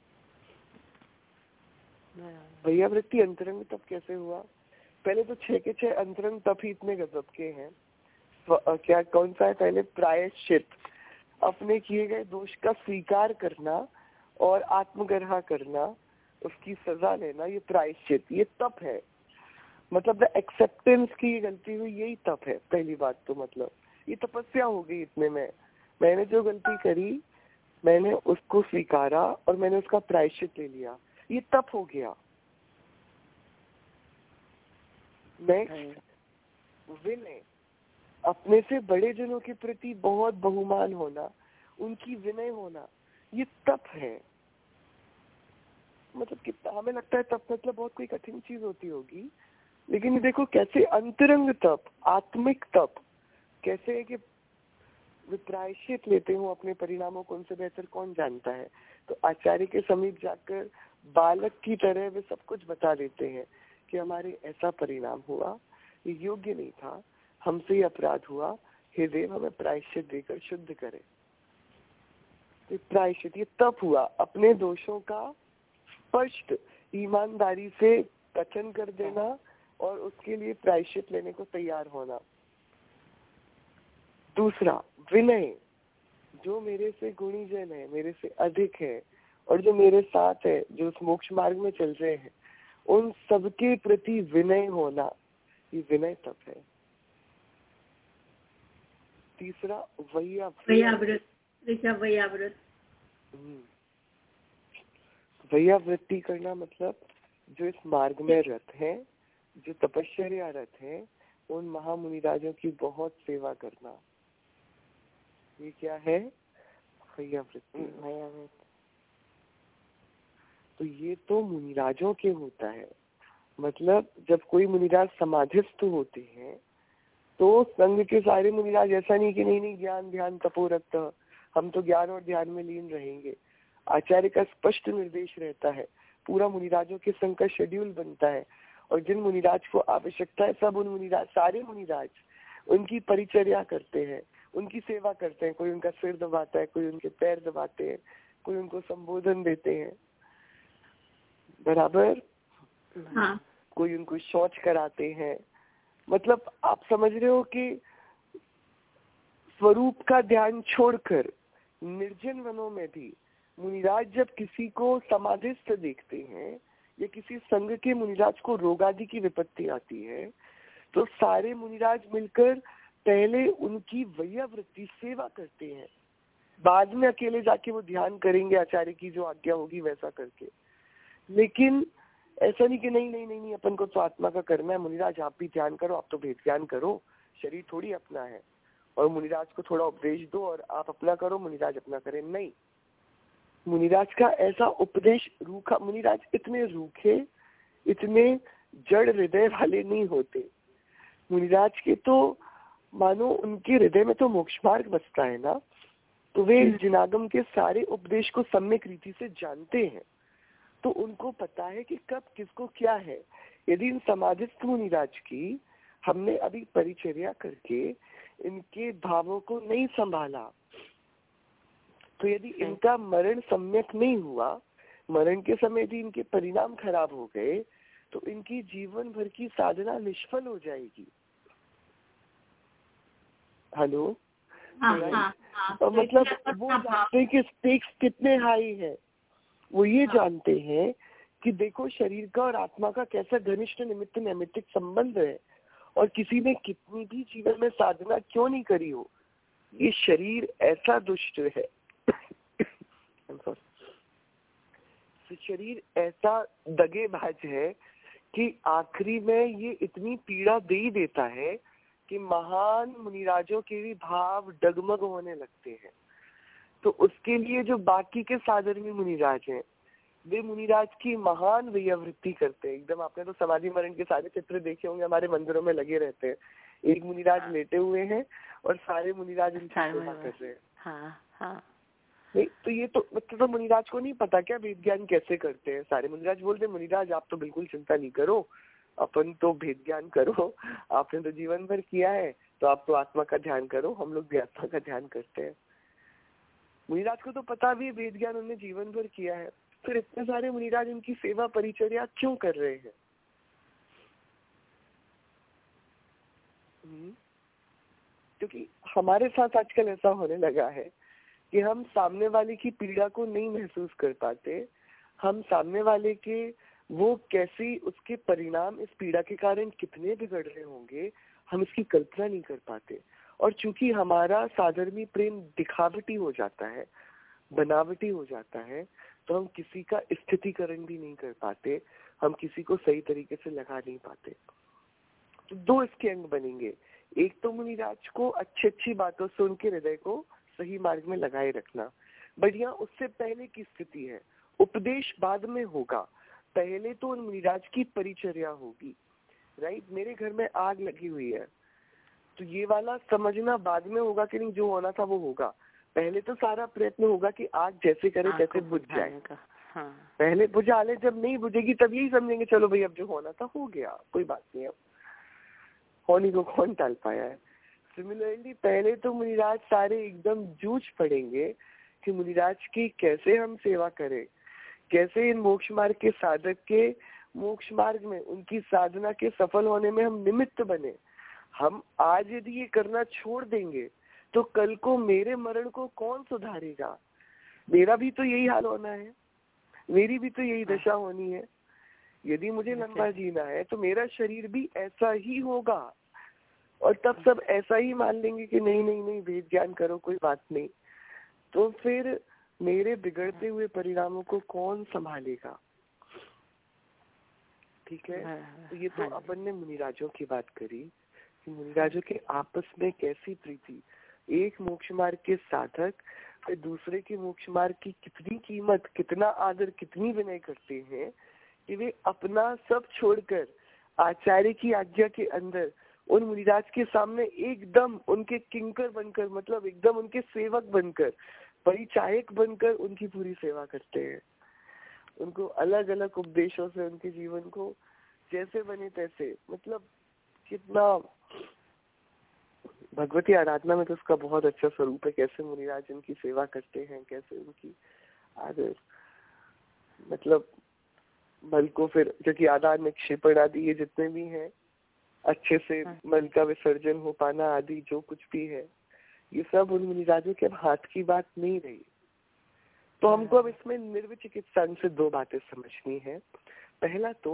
वैयावृत्ति अंतरंग तप कैसे हुआ? पहले तो 6 के 6 अंतरंग तप ही इतने गजब के हैं। क्या कौन सा है? पहले प्रायश्चित, अपने किए गए दोष का स्वीकार करना और आत्मगर्हा करना, उसकी सजा लेना, ये प्रायश्चित, ये तप है। मतलब एक्सेप्टेंस की गलती हुई, यही तप है। पहली बात तो मतलब ये तपस्या हो गई इतने में, मैंने जो गलती करी मैंने उसको स्वीकारा और मैंने उसका प्रायश्चित ले लिया, ये तप हो गया। नेक्स्ट, विनय, अपने से बड़े जनों के प्रति बहुत बहुमान होना, उनकी विनय होना, ये तप है। मतलब कितना हमें लगता है तप मतलब बहुत कोई कठिन चीज होती होगी, लेकिन देखो कैसे अंतरंग तप, आत्मिक तप कैसे है कि प्रायश्चित लेते हो अपने परिणामों को, उनसे बेहतर कौन जानता है। तो आचार्य के समीप जाकर बालक की तरह वे सब कुछ बता देते हैं कि हमारे ऐसा परिणाम हुआ, ये योग्य नहीं था, हमसे ही अपराध हुआ, हे देव हमें प्रायश्चित देकर शुद्ध करे। तो प्रायश्चित ये तप हुआ, अपने दोषों का स्पष्ट ईमानदारी से कथन कर देना और उसके लिए प्रायश्चित लेने को तैयार होना। दूसरा विनय, जो मेरे से गुणीजन है, मेरे से अधिक है और जो मेरे साथ है, जो उस मोक्ष मार्ग में चल रहे हैं, उन सबके प्रति विनय होना, ये विनय तप है। तीसरा वैयावृत। वैयावृत्ति करना मतलब जो इस मार्ग में रत हैं, जो तपस्या रत हैं, उन महामुनिराजों की बहुत सेवा करना, ये क्या है? वैयावृत्ति। तो ये तो मुनिराजों के होता है। मतलब जब कोई मुनिराज समाधिस्थ होते हैं तो संघ के सारे मुनिराज ऐसा नहीं कि नहीं ज्ञान ध्यान तपोरक्त, हम तो ज्ञान और ध्यान में लीन रहेंगे। आचार्य का स्पष्ट निर्देश रहता है, पूरा मुनिराजों के संघ का शेड्यूल बनता है और जिन मुनिराज को आवश्यकता है सब उन मुनिराज, सारे मुनिराज उनकी परिचर्या करते हैं, उनकी सेवा करते हैं। कोई उनका सिर दबाता है, कोई उनके पैर दबाते हैं, कोई उनको संबोधन देते हैं, बराबर। हाँ। कोई उनको शौच कराते हैं। मतलब आप समझ रहे हो कि स्वरूप का ध्यान छोड़कर निर्जन वनों में भी मुनिराज जब किसी को समाधिस्थ देखते हैं या किसी संघ के मुनिराज को रोग आदि की विपत्ति आती है तो सारे मुनिराज मिलकर पहले उनकी वैयावृत्ति सेवा करते हैं, बाद में अकेले जाके वो ध्यान करेंगे आचार्य की जो आज्ञा होगी वैसा करके। लेकिन ऐसा नहीं कि नहीं अपन को तो आत्मा का करना है, मुनिराज आप भी ध्यान करो, आप तो भेद ज्ञान करो, शरीर थोड़ी अपना है, और मुनिराज को थोड़ा उपदेश दो और आप अपना करो, मुनिराज अपना करें। नहीं, मुनिराज का ऐसा उपदेश रूखा, मुनिराज इतने रूखे, इतने जड़ हृदय वाले नहीं होते। मुनिराज के तो मानो उनके हृदय में तो मोक्ष मार्ग बसता है ना, तो वे जिनागम के सारे उपदेश को सम्यक रीति से जानते हैं, तो उनको पता है कि कब किसको क्या है। यदि इन समाधिस्थ मुनिराज की हमने अभी परिचर्या करके इनके भावों को नहीं संभाला, तो यदि इनका मरण सम्यक नहीं हुआ, मरण के समय यदि इनके परिणाम खराब हो गए, तो इनकी जीवन भर की साधना निष्फल हो जाएगी। हेलो। और मतलब वो जानते हैं कि स्टेक्स कितने हाई है, वो ये जानते हैं कि देखो शरीर का और आत्मा का कैसा घनिष्ठ निमित्त नैमित्तिक संबंध है, और किसी ने कितनी भी जीवन में साधना क्यों नहीं करी हो, ये शरीर ऐसा दुष्ट है शरीर ऐसा दगेबाज है कि आखिरी में ये इतनी पीड़ा दे ही देता है कि महान मुनिराजों के भी भाव डगमग होने लगते हैं। तो उसके लिए जो बाकी के साधर्मी मुनिराज हैं, वे मुनिराज की महान वैयावृत्ति करते हैं। एकदम आपने तो समाधि मरण के सारे चित्र देखे होंगे, हमारे मंदिरों में लगे रहते हैं। एक मुनिराज लेटे हुए हैं और सारे मुनिराज उनकी सेवा कर रहे हैं। हाँ। नहीं तो ये तो मतलब तो मुनिराज को नहीं पता क्या भेद ज्ञान कैसे करते हैं। सारे मुनिराज बोलते हैं मुनिराज आप तो बिल्कुल चिंता नहीं करो, अपन तो भेद ज्ञान करो, आपने तो जीवन भर किया है, तो आप तो आत्मा का ध्यान करो, हम लोग भी आत्मा का ध्यान करते हैं। मुनिराज को तो पता भी भेद ज्ञान उन्होंने जीवन भर किया है, फिर इतने सारे मुनिराज उनकी सेवा परिचर्या क्यों कर रहे हैं? क्योंकि हमारे साथ आजकल ऐसा होने लगा है कि हम सामने वाले की पीड़ा को नहीं महसूस कर पाते, हम सामने वाले के वो कैसी उसके परिणाम इस पीड़ा के कारण कितने बिगड़ रहे होंगे, हम इसकी कल्पना नहीं कर पाते। और चूंकि हमारा साधर्मी प्रेम दिखावटी हो जाता है, बनावटी हो जाता है, तो हम किसी का स्थितिकरण भी नहीं कर पाते, हम किसी को सही तरीके से लगा नहीं पाते। तो दो इसके अंग बनेंगे, एक तो मुनिराज को अच्छी अच्छी बातों से उनके हृदय को सही मार्ग में लगाए रखना। बढ़िया, उससे पहले की स्थिति है, उपदेश बाद में होगा, पहले तो उन मुनिराज की परिचर्या होगी। राइट, मेरे घर में आग लगी हुई है, तो ये वाला समझना बाद में होगा कि नहीं, जो होना था वो होगा। पहले तो सारा प्रयत्न होगा कि आग जैसे करे तैसे बुझ जाए। पहले बुझा ले, जब नहीं बुझेगी तब यही समझेंगे चलो भाई अब जो होना था हो गया, कोई बात नहीं, अब होने को कौन टाल पाया है। सिमिलरली पहले तो मुनिराज सारे एकदम जूझ पड़ेंगे कि मुनिराज की कैसे हम सेवा करें, कैसे इन मोक्ष मार्ग के साधक के मोक्ष मार्ग में उनकी साधना के सफल होने में हम निमित्त बने। हम आज यदि ये करना छोड़ देंगे तो कल को मेरे मरण को कौन सुधारेगा? मेरा भी तो यही हाल होना है, मेरी भी तो यही दशा होनी है। यदि मुझे लंबा जीना है तो मेरा शरीर भी ऐसा ही होगा, और तब सब ऐसा ही मान लेंगे कि नहीं नहीं नहीं वेद ज्ञान करो कोई बात नहीं। तो फिर मेरे बिगड़ते हुए परिणामों को कौन संभालेगा? ठीक है, तो ये तो अपन ने मुनिराजों की बात करी कि मुनिराजों के आपस में कैसी प्रीति, एक मोक्ष मार्ग के साधक फिर दूसरे के मोक्ष मार्ग की कितनी कीमत, कितना आदर, कितनी विनय करते हैं कि वे अपना सब छोड़कर आचार्य की आज्ञा के अंदर उन मुनिराज के सामने एकदम उनके किंकर बनकर, मतलब एकदम उनके सेवक बनकर, परिचायक बनकर उनकी पूरी सेवा करते हैं। उनको अलग अलग उपदेशों से उनके जीवन को जैसे बने तैसे, मतलब कितना भगवती आराधना में तो उसका बहुत अच्छा स्वरूप है, कैसे मुनिराज उनकी सेवा करते हैं, कैसे उनकी आदर, मतलब मल को फिर क्योंकि आदान निक्षेपण आदि ये जितने भी हैं, अच्छे से मल का विसर्जन हो पाना आदि जो कुछ भी है, ये सब उन मुनिराजों के हाथ की बात नहीं रही। तो हमको अब इसमें निर्विचिकित्सा से दो बातें समझनी है। पहला तो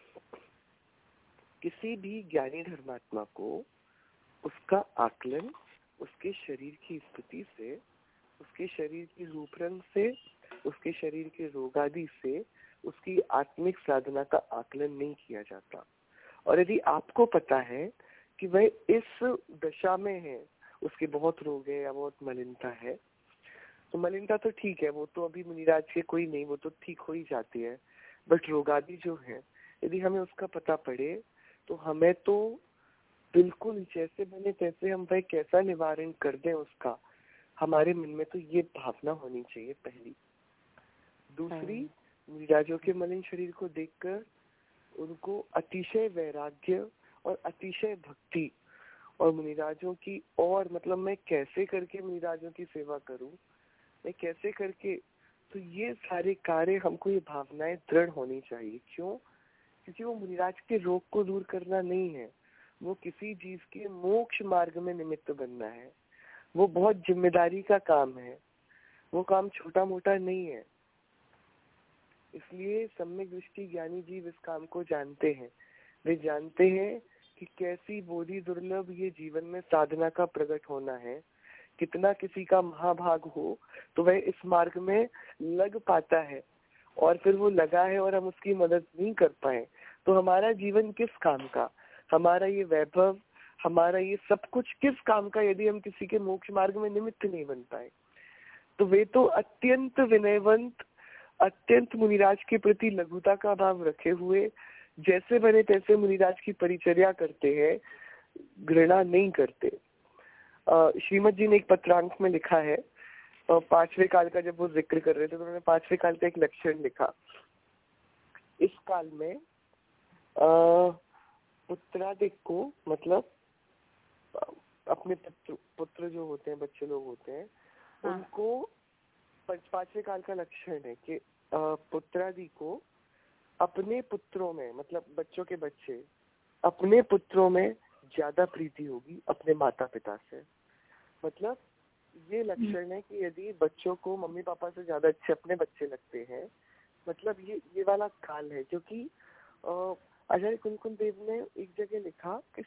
किसी भी ज्ञानी धर्मात्मा को उसका आकलन उसके शरीर की स्थिति से, उसके शरीर की रूप रंग से, उसके शरीर के रोग आदि से उसकी आत्मिक साधना का आकलन नहीं किया जाता। और यदि आपको पता है कि वह इस दशा में है, उसके बहुत रोग है या बहुत मलिनता है, तो मलिनता तो ठीक है, वो तो अभी मुनिराज के कोई नहीं, वो तो ठीक हो ही जाती है। बट रोगादि जो है, यदि हमें उसका पता पड़े तो हमें तो बिल्कुल जैसे बने तैसे हम वह कैसा निवारण कर दें उसका, हमारे मन में तो ये भावना होनी चाहिए पहली। दूसरी, मुनिराजों के मलिन शरीर को देखकर उनको अतिशय वैराग्य और अतिशय भक्ति, और मुनिराजों की, और मतलब मैं कैसे करके मुनिराजों की सेवा करूं, मैं कैसे करके, तो ये सारे कार्य हमको ये भावनाएं दृढ़ होनी चाहिए। क्यों? क्योंकि वो मुनिराज के रोग को दूर करना नहीं है, वो किसी जीव के मोक्ष मार्ग में निमित्त बनना है। वो बहुत जिम्मेदारी का काम है, वो काम छोटा मोटा नहीं है। इसलिए सम्यक दृष्टि ज्ञानी जीव इस काम को जानते हैं। वे जानते हैं कि कैसी बोधि दुर्लभ ये जीवन में साधना का प्रकट होना है। कितना किसी का महाभाग हो तो वह इस मार्ग में लग पाता है, और फिर वो लगा है और हम उसकी मदद नहीं कर पाए तो हमारा जीवन किस काम का, हमारा ये वैभव, हमारा ये सब कुछ किस काम का, यदि हम किसी के मोक्ष मार्ग में निमित्त नहीं बन पाए। तो वे तो अत्यंत विनयवंत, अत्यंत मुनिराज के प्रति लघुता का भाव रखे हुए जैसे बने तैसे मुनिराज की परिचर्या करते हैं, घृणा नहीं करते। श्रीमद जी ने एक पत्रांक में लिखा है, पांचवें काल का जब वो जिक्र कर रहे थे तो उन्होंने पांचवें काल का एक लक्षण लिखा। इस काल में पुत्रादिक को, मतलब अपने पुत्र जो होते हैं, बच्चे लोग होते हैं, उनको पांचवें काल का लक्षण है कि पुत्रादि को अपने पुत्रों में, मतलब बच्चों के बच्चे, अपने पुत्रों में ज्यादा प्रीति होगी अपने माता पिता से। मतलब ये लक्षण है कि यदि बच्चों को मम्मी पापा से ज्यादा अच्छे अपने बच्चे लगते हैं, मतलब ये वाला काल है। क्योंकि आचार्य कुंकुम देव ने एक जगह लिखा कि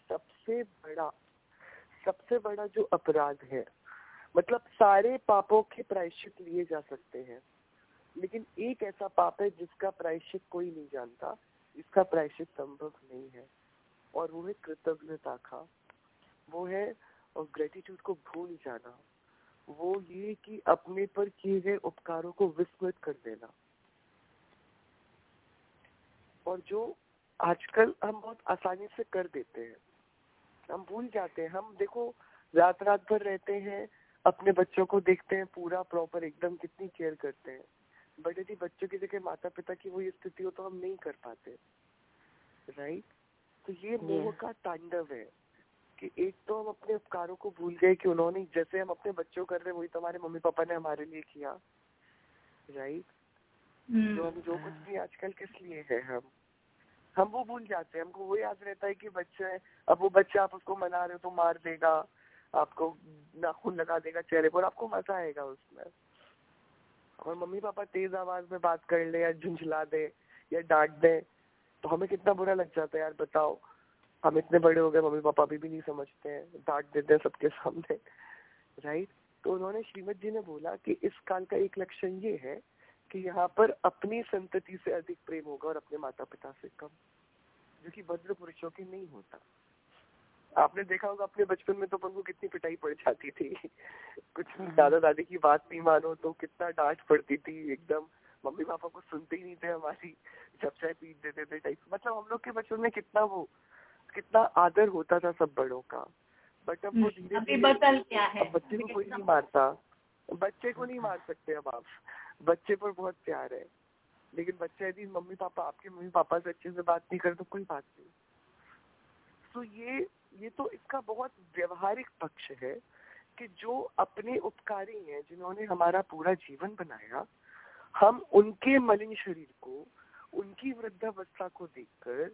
सबसे बड़ा जो अपराध है, मतलब सारे पापों के प्रायश्चित लिए जा सकते हैं, लेकिन एक ऐसा पाप है जिसका प्रायश्चित कोई नहीं जानता, इसका प्रायश्चित संभव नहीं है, और वो है कृतज्ञता का, वो है और ग्रेटिट्यूड को भूल जाना, वो ये कि अपने पर किए गए उपकारों को विस्मृत कर देना। और जो आजकल हम बहुत आसानी से कर देते हैं, हम भूल जाते हैं। हम देखो रात भर रहते हैं, अपने बच्चों को देखते हैं पूरा प्रॉपर एकदम कितनी केयर करते हैं, बट यदि बच्चों की जगह माता पिता की वही स्थिति हो तो हम नहीं कर पाते, राइट? तो ये मोह का तांडव है कि एक तो हम अपने उपकारों को भूल गए कि उन्होंने, जैसे हम अपने बच्चों कर रहे हैं वही तो हमारे मम्मी पापा ने हमारे लिए किया, राइट? जो हम जो कुछ भी आजकल किस लिए है, हम वो भूल जाते हैं। हमको वो याद रहता है कि बच्चा है, अब वो बच्चा आप उसको मना रहे हो तो मार देगा, आपको नाखून लगा देगा चेहरे पर, आपको मजा आएगा उसमें। और मम्मी पापा तेज आवाज में बात कर ले या झुंझला दे या डांट दे तो हमें कितना बुरा लग जाता है यार। बताओ, हम इतने बड़े हो गए, मम्मी पापा अभी भी नहीं समझते हैं, डांट देते हैं सबके सामने, राइट। तो उन्होंने श्रीमद जी ने बोला कि इस काल का एक लक्षण ये है कि यहाँ पर अपनी संतति से अधिक प्रेम होगा और अपने माता पिता से कम, जो कि भद्र पुरुषों के नहीं होता। आपने देखा होगा अपने बचपन में तो अपन को कितनी पिटाई पड़ जाती थी, कुछ दादा दादी की बात नहीं मानो तो कितना डांट पड़ती थी, एकदम मम्मी पापा को सुनते ही नहीं थे हमारी, जब चाहे पीट देते थे टाइप। मतलब हम लोग के बचपन में कितना आदर होता था सब बड़ों का। बट अब वो धीरे धीरे बदल क्या है, बच्चे को कोई नहीं मारता, बच्चे को नहीं मार सकते अब आप, बच्चे पर बहुत प्यार है। लेकिन बच्चा यदि मम्मी पापा आपके मम्मी पापा से अच्छे से बात नहीं करे तो कोई बात नहीं। तो ये तो इसका बहुत व्यवहारिक पक्ष है कि जो अपने उपकारी हैं, जिन्होंने हमारा पूरा जीवन बनाया, हम उनके मलिन शरीर को, उनकी वृद्धावस्था को देखकर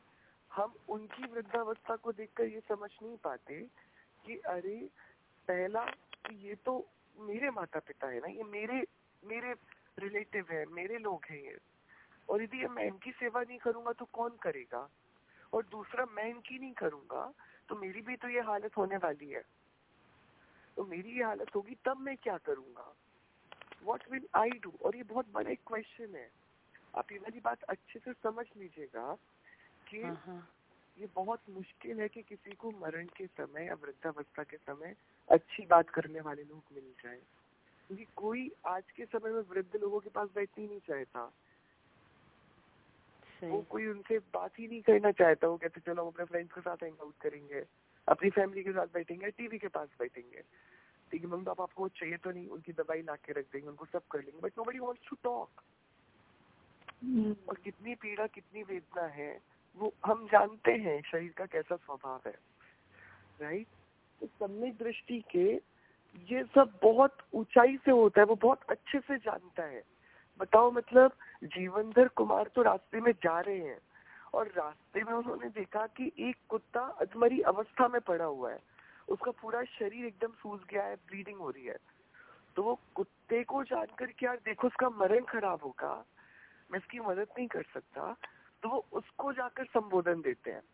ये समझ नहीं पाते कि अरे पहला ये तो मेरे माता पिता है ना, ये मेरे रिलेटिव है, मेरे लोग हैं ये, और यदि मैं इनकी सेवा नहीं करूंगा तो कौन करेगा, और दूसरा मैं इनकी नहीं करूंगा तो मेरी भी तो ये हालत होने वाली है। तो मेरी ये हालत होगी तब मैं क्या करूंगा, व्हाट विल आई डू। और ये बहुत बड़ा एक क्वेश्चन है। आप ये वाली बात अच्छे से समझ लीजिएगा कि ये बहुत मुश्किल है कि किसी को मरण के समय या वृद्धावस्था के समय अच्छी बात करने वाले लोग मिल जाए, क्योंकि कोई आज के समय में वृद्ध लोगों के पास बैठना ही नहीं चाहता। वो कोई उनसे बात ही नहीं करना चाहता। वो कहते चलो हम अपने फ्रेंड्स के साथ हैंग आउट करेंगे, अपनी फैमिली के साथ बैठेंगे, टीवी के पास बैठेंगे, ठीक है मम्मी पापा आपको चाहिए तो नहीं, उनकी दवाई ला के रख देंगे, उनको सब कर लेंगे, but nobody wants to talk. और कितनी पीड़ा, कितनी वेदना है वो हम जानते हैं, शरीर का कैसा स्वभाव है, राइट। तो सम्यक दृष्टि के ये सब बहुत ऊंचाई से होता है, वो बहुत अच्छे से जानता है। बताओ, मतलब जीवनधर कुमार तो रास्ते में जा रहे हैं और रास्ते में उन्होंने देखा कि एक कुत्ता अधमरी अवस्था में पड़ा हुआ है, उसका पूरा शरीर एकदम सूज गया है, ब्लीडिंग हो रही है। तो वो कुत्ते को जानकर कि यार देखो उसका मरण खराब होगा, मैं इसकी मदद नहीं कर सकता, तो वो उसको जाकर संबोधन देते हैं।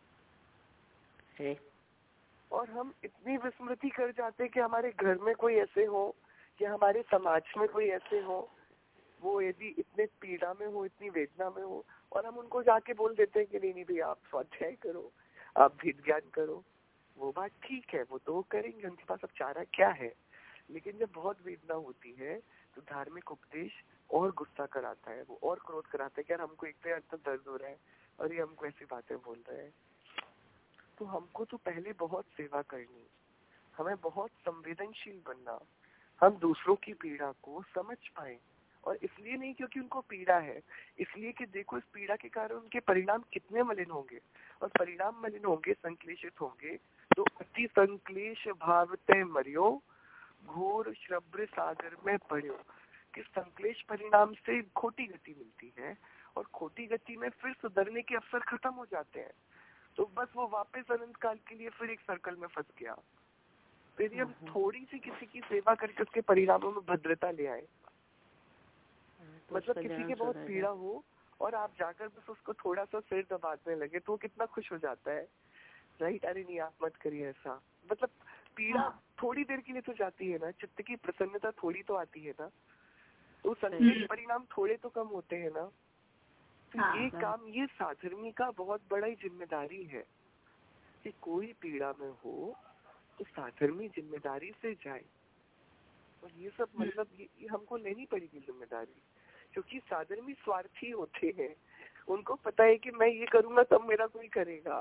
और हम इतनी विस्मृति कर जाते हैं कि हमारे घर में कोई ऐसे हो या हमारे समाज में कोई ऐसे हो, वो यदि इतने पीड़ा में हो, इतनी वेदना में हो, और हम उनको जाके बोल देते हैं कि नहीं भैया आप स्वाध्याय करो, आप भेद ज्ञान करो। वो बात ठीक है, वो तो वो करेंगे, उनके पास अब चारा क्या है। लेकिन जब बहुत वेदना होती है तो धार्मिक उपदेश और गुस्सा कराता है, वो और क्रोध कराता है कि यार हमको एक तो यार तो दर्द हो रहा है और ये हमको ऐसी बातें बोल रहे हैं। तो हमको तो पहले बहुत सेवा करनी, हमें बहुत संवेदनशील बनना, हम दूसरों की पीड़ा को समझ पाए। और इसलिए नहीं क्योंकि उनको पीड़ा है, इसलिए कि देखो इस पीड़ा के कारण उनके परिणाम कितने मलिन होंगे, और परिणाम मलिन होंगे, संक्लेशित होंगे। तो अति संक्लेश भावते मरियो, घोर श्रब्र सागर में पड़ियो। कि संक्लेश परिणाम से खोटी गति मिलती है, और खोटी गति में फिर सुधरने के अवसर खत्म हो जाते हैं। तो बस वो वापस अनंत काल के लिए फिर एक सर्कल में फंस गया। फिर हम थोड़ी सी किसी की सेवा करके उसके परिणामों में भद्रता ले आए। मतलब किसी के बहुत पीड़ा हो और आप जाकर बस उसको थोड़ा सा सिर दबाने लगे तो वो कितना खुश हो जाता है, राइट। अरे नहीं आप मत करिए ऐसा। मतलब पीड़ा थोड़ी देर के लिए तो जाती है ना, चित्त की प्रसन्नता थोड़ी तो आती है ना, तो संक्लेश परिणाम थोड़े तो कम होते हैं ना। तो ये काम, ये साधर्मी का बहुत बड़ा ही जिम्मेदारी है कि कोई पीड़ा में हो तो साधर्मी जिम्मेदारी से जाए। और ये सब मतलब ये हमको लेनी पड़ेगी जिम्मेदारी, क्योंकि साधर्मी स्वार्थी होते हैं, उनको पता है कि मैं ये करूंगा तब मेरा कोई करेगा।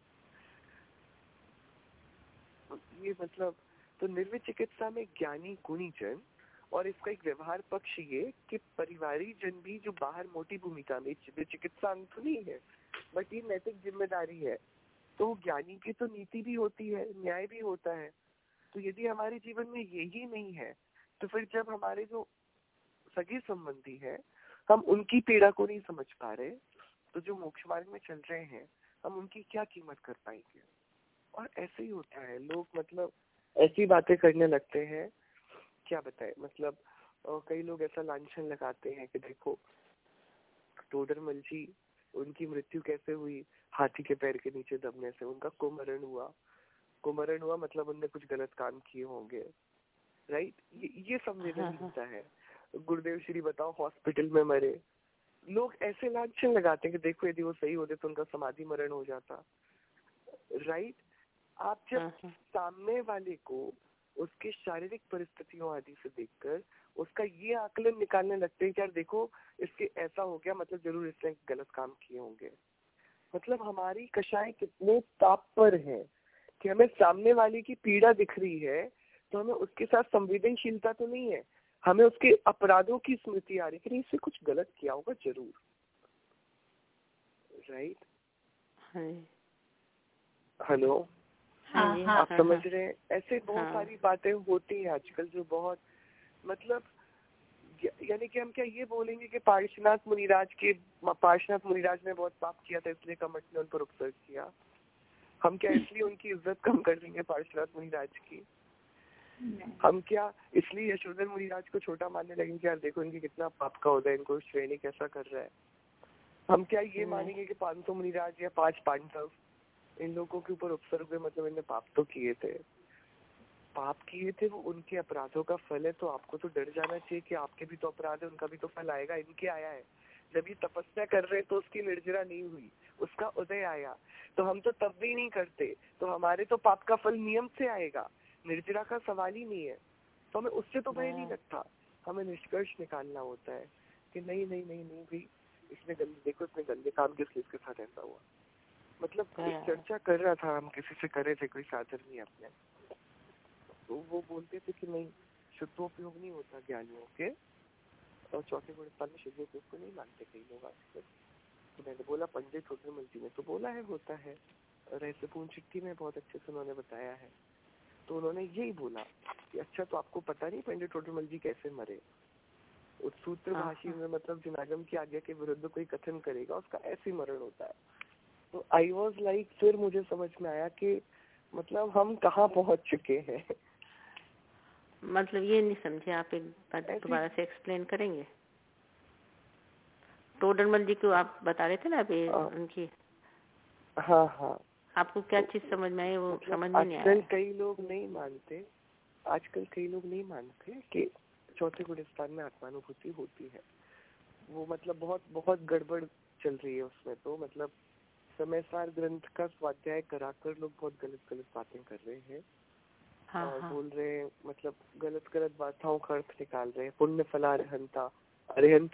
ये मतलब तो निर्वित चिकित्सा में ज्ञानी गुणी जन, और इसका एक व्यवहार पक्ष ये कि परिवारी जन भी जो बाहर मोटी भूमिका में, चिकित्सा अंग तो नहीं है बट ये नैतिक जिम्मेदारी है। तो ज्ञानी की तो नीति भी होती है, न्याय भी होता है। तो यदि हमारे जीवन में यही नहीं है तो फिर जब हमारे जो सगे संबंधी है हम उनकी पीड़ा को नहीं समझ पा रहे, तो जो मोक्ष मार्ग में चल रहे हैं हम उनकी क्या कीमत कर पाएंगे। और ऐसे ही होता है, लोग मतलब ऐसी बातें करने लगते हैं, क्या बताए, मतलब कई लोग ऐसा लांछन लगाते हैं कि देखो टोडरमल जी, उनकी मृत्यु कैसे हुई, हाथी के पैर के नीचे दबने से। उनका कुमरण हुआ, कुमरण हुआ मतलब उनने कुछ गलत काम किए होंगे, राइट। ये संवेदन मिलता है। गुरुदेव श्री बताओ हॉस्पिटल में मरे, लोग ऐसे लांछन लगाते हैं कि देखो यदि वो सही होते तो उनका समाधि मरण हो जाता, राइट। आप जब सामने वाले को उसके शारीरिक परिस्थितियों आदि से देखकर उसका ये आकलन निकालने लगते हैं कि यार देखो इसके ऐसा हो गया, मतलब जरूर इसने गलत काम किए होंगे। मतलब हमारी कषाय कितने ताप पर है कि हमें सामने वाले की पीड़ा दिख रही है तो हमें उसके साथ संवेदनशीलता तो नहीं है, हमें उसके अपराधों की स्मृति आ रही है कि इससे कुछ गलत किया होगा जरूर, राइट। हेलो, आप समझ रहे हैं। ऐसे बहुत सारी बातें होती हैं आजकल जो बहुत, मतलब यानी कि हम क्या ये बोलेंगे कि पार्श्वनाथ मुनिराज ने बहुत पाप किया था इसलिए कमठ ने उन पर उपसर्ग किया। हम क्या इसलिए उनकी इज्जत कम कर देंगे पार्श्वनाथ मुनिराज की? हम क्या इसलिए यशोधर मुनिराज को छोटा मानने लगेंगे, यार देखो इनकी कितना पाप का होता है, इनको श्रेणी कैसा कर रहा है? हम क्या ये मानेंगे कि 500 मुनिराज या 5 पांडव इन लोगों के ऊपर उपसर्ग हुए मतलब इन्हें पाप तो किए थे, पाप किए थे, वो उनके अपराधों का फल है। तो आपको तो डर जाना चाहिए कि आपके भी तो अपराध है, उनका भी तो फल आएगा। इनके आया है, जब ये तपस्या कर रहे तो उसकी निर्जरा नहीं हुई, उसका उदय आया, तो हम तो तब भी नहीं करते, तो हमारे तो पाप का फल नियम से आएगा, निर्जरा का सवाल ही नहीं है। तो हमें उससे तो भय नहीं लगता, हमें निष्कर्ष निकालना होता है कि नहीं नहीं नहीं नहीं भाई, इसने गंदे, देखो इसने गंदे काम किस लिए इसके साथ ऐसा हुआ। मतलब एक चर्चा कर रहा था, हम किसी से कर रहे थे, कोई साधन नहीं अपने, तो वो बोलते थे कि नहीं शुद्धोपयोग नहीं होता ज्ञानियों के, और चौथे गुणस्थान में शुद्धोपयोग को नहीं मानते कई लोग आजकल। तो मैंने बोला पंडित टोडरमल जी ने तो बोला है होता है, रहस्यपूर्ण चिट्ठी में बहुत अच्छे से उन्होंने बताया है। तो उन्होंने यही बोला कि अच्छा तो आपको पता नहीं पंडित टोडरमल जी कैसे मरे? उस सूत्र भाषी में मतलब जिनागम की आज्ञा के विरुद्ध कोई कथन करेगा उसका ऐसे मरण होता है। तो आई वॉज लाइक, फिर मुझे समझ में आया कि मतलब हम कहाँ पहुंच चुके हैं। मतलब ये नहीं समझे आप, एक बार दोबारा से एक्सप्लेन करेंगे? टोडरमल जी को आप बता रहे थे ना अभी उनकी। हाँ आपको क्या चीज समझ में आई? वो मतलब समझ में नहीं आया। आजकल कई लोग नहीं मानते कि चौथे गुणस्थान में आत्मानुभूति होती है। वो मतलब बहुत गड़बड़ चल रही है उसमें। तो मतलब समय सार ग्रंथ का स्वाध्याय कराकर लोग बहुत गलत बातें कर रहे हैं। और बोल रहे हैं मतलब गलत बातों का अर्थ निकाल रहे हैं। पुण्य फलारहंता, अरिहंत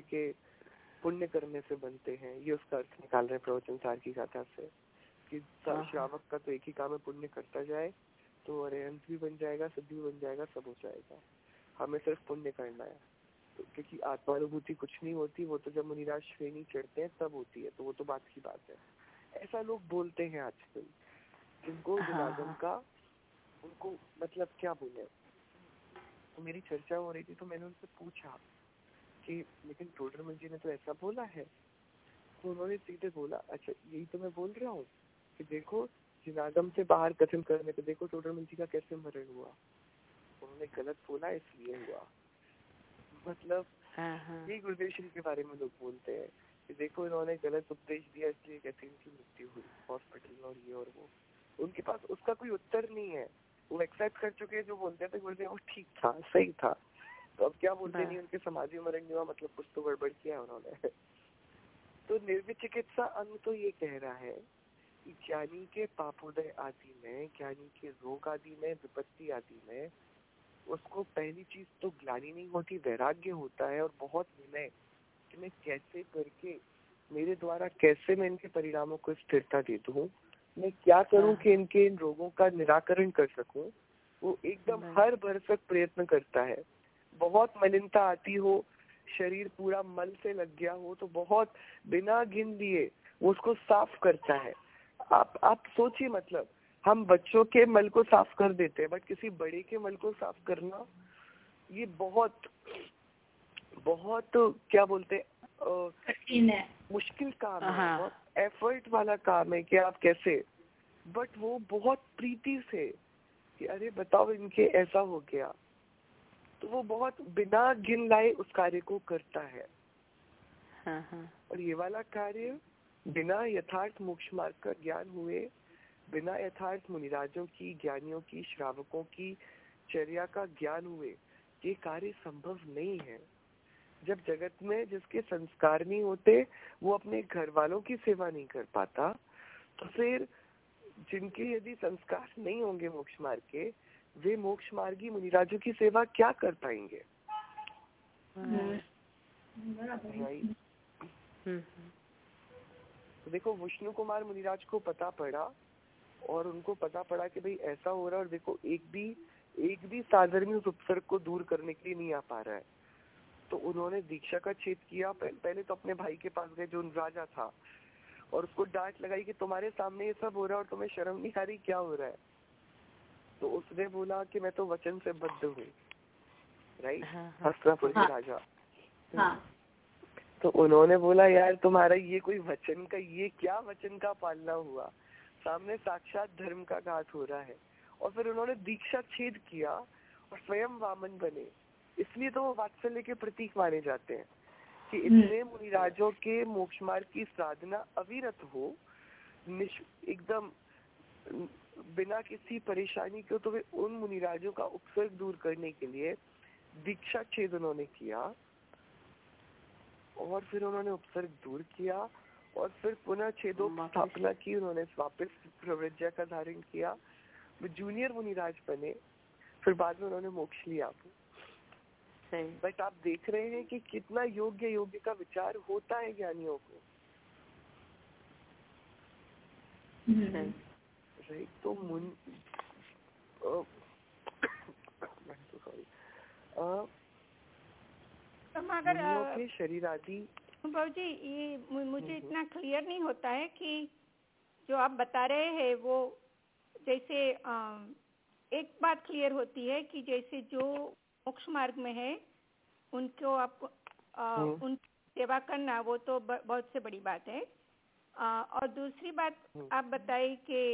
पुण्य करने से बनते हैं, ये उसका अर्थ निकाल रहे हैं प्रवचन सार की गाथा से कि श्रावक का तो एक ही काम है, पुण्य करता जाए तो अरिहंत भी बन जाएगा, सिद्धि भी बन जाएगा, सब हो जाएगा, हमें सिर्फ पुण्य करना है। तो क्योंकि आत्मानुभूति कुछ नहीं होती, वो तो जब मुनिराज श्रेणी चढ़ते हैं तब होती है, तो वो तो बात की बात है। ऐसा लोग बोलते हैं आजकल, जिनको जिनागम का उनको मतलब क्या बोले। तो मेरी चर्चा हो रही थी तो मैंने उनसे पूछा कि लेकिन टोडरमल जी ने तो ऐसा बोला है। तो उन्होंने सीधे बोला अच्छा यही तो मैं बोल रहा हूँ कि देखो जिनागम से बाहर कथन करने पे देखो टोडरमल जी का कैसे मरण हुआ, उन्होंने गलत बोला इसलिए हुआ। मतलब यही गुरुदेव श्री के बारे में लोग बोलते हैं कि देखो इन्होंने गलत उपदेश दिया इसलिए कैसे इनकी मृत्यु हुई हॉस्पिटल में, और ये और वो। उनके पास उसका कोई उत्तर नहीं है, वो एक्सेप्ट कर चुके हैं। जो बोलते थे गुरुदेव वो ठीक था, सही था, तो अब क्या बोलते नहीं उनके समाधि मरण हुआ, मतलब कुछ तो गड़बड़ किया उन्होंने। तो निर्विचिकित्सा अंग तो ये कह रहा है कि ज्ञानी के पापोदय आदि में, ज्ञानी के रोग आदि में, विपत्ति आदि में उसको पहली चीज तो ग्लानि नहीं होती, वैराग्य होता है और बहुत विनय कि मैं कैसे करके मेरे द्वारा कैसे मैं इनके परिणामों को स्थिरता दे दूं, मैं क्या करूं कि इनके इन रोगों का निराकरण कर सकूं। वो एकदम हर भरसक प्रयत्न करता है। बहुत मलिनता आती हो, शरीर पूरा मल से लग गया हो, तो बहुत बिना गिन दिए वो उसको साफ करता है। आप सोचिए, मतलब हम बच्चों के मल को साफ कर देते हैं, बट किसी बड़े के मल को साफ करना ये बहुत क्या बोलते कठिन है, मुश्किल काम है, बहुत एफर्ट वाला काम है कि आप कैसे, बट वो बहुत प्रीति से कि अरे बताओ इनके ऐसा हो गया, तो वो बहुत बिना गिन लाए उस कार्य को करता है। और ये वाला कार्य बिना यथार्थ मोक्ष मार्ग का ज्ञान हुए, बिना यथार्थ मुनिराजों की, ज्ञानियों की, श्रावकों की चर्या का ज्ञान हुए ये कार्य संभव नहीं है। जब जगत में जिसके संस्कार नहीं होते वो अपने घर वालों की सेवा नहीं कर पाता, तो फिर जिनके यदि संस्कार नहीं होंगे मोक्ष मार्ग के, वे मोक्ष मार्गी मुनिराजों की सेवा क्या कर पाएंगे? तो देखो विष्णु कुमार मुनिराज को पता पड़ा और उनको पता पड़ा कि भाई ऐसा हो रहा है, और देखो एक भी साधर्मी उस उपसर्ग को दूर करने के लिए नहीं आ पा रहा है, तो उन्होंने दीक्षा का छेद किया। पहले तो अपने भाई के पास गए जो राजा था, और उसको डांट लगाई कि तुम्हारे सामने ये सब हो रहा है और तुम्हें शर्म नहीं आ रही, क्या हो रहा है? तो उसने बोला कि मैं तो वचन से बद्ध हूँ, राइट, हस्तिनापुर के राजा। तो उन्होंने बोला यार तुम्हारा ये कोई वचन का, ये क्या वचन का पालना हुआ, सामने साक्षात धर्म का घात हो रहा है। और फिर उन्होंने दीक्षा छेद किया और स्वयं वामन बने। इसलिए तो वो वात्सल्य के प्रतीक माने जाते हैं कि इतने मुनिराजों के मोक्ष मार्ग की साधना अविरत हो, एकदम बिना किसी परेशानी के, तो वे उन मुनिराजों का उपसर्ग दूर करने के लिए दीक्षा छेद उन्होंने किया, और फिर उन्होंने उपसर्ग दूर किया, और फिर पुनः छेदोपस्थापना की, उन्होंने वापस प्रवृज्जा का धारण किया, वो जूनियर मुनिराज बने, फिर बाद में उन्होंने मोक्ष लिया। बट आप देख रहे हैं कि कितना योग्य का विचार होता है ज्ञानियों को, राइट। तो मुनियों के शरीर आदि। अनुभव जी, ये मुझे इतना क्लियर नहीं होता है कि जो आप बता रहे हैं वो, जैसे एक बात क्लियर होती है कि जैसे जो मोक्ष मार्ग में है उनको आप उनकी सेवा करना, वो तो बहुत से बड़ी बात है। और दूसरी बात आप बताइए कि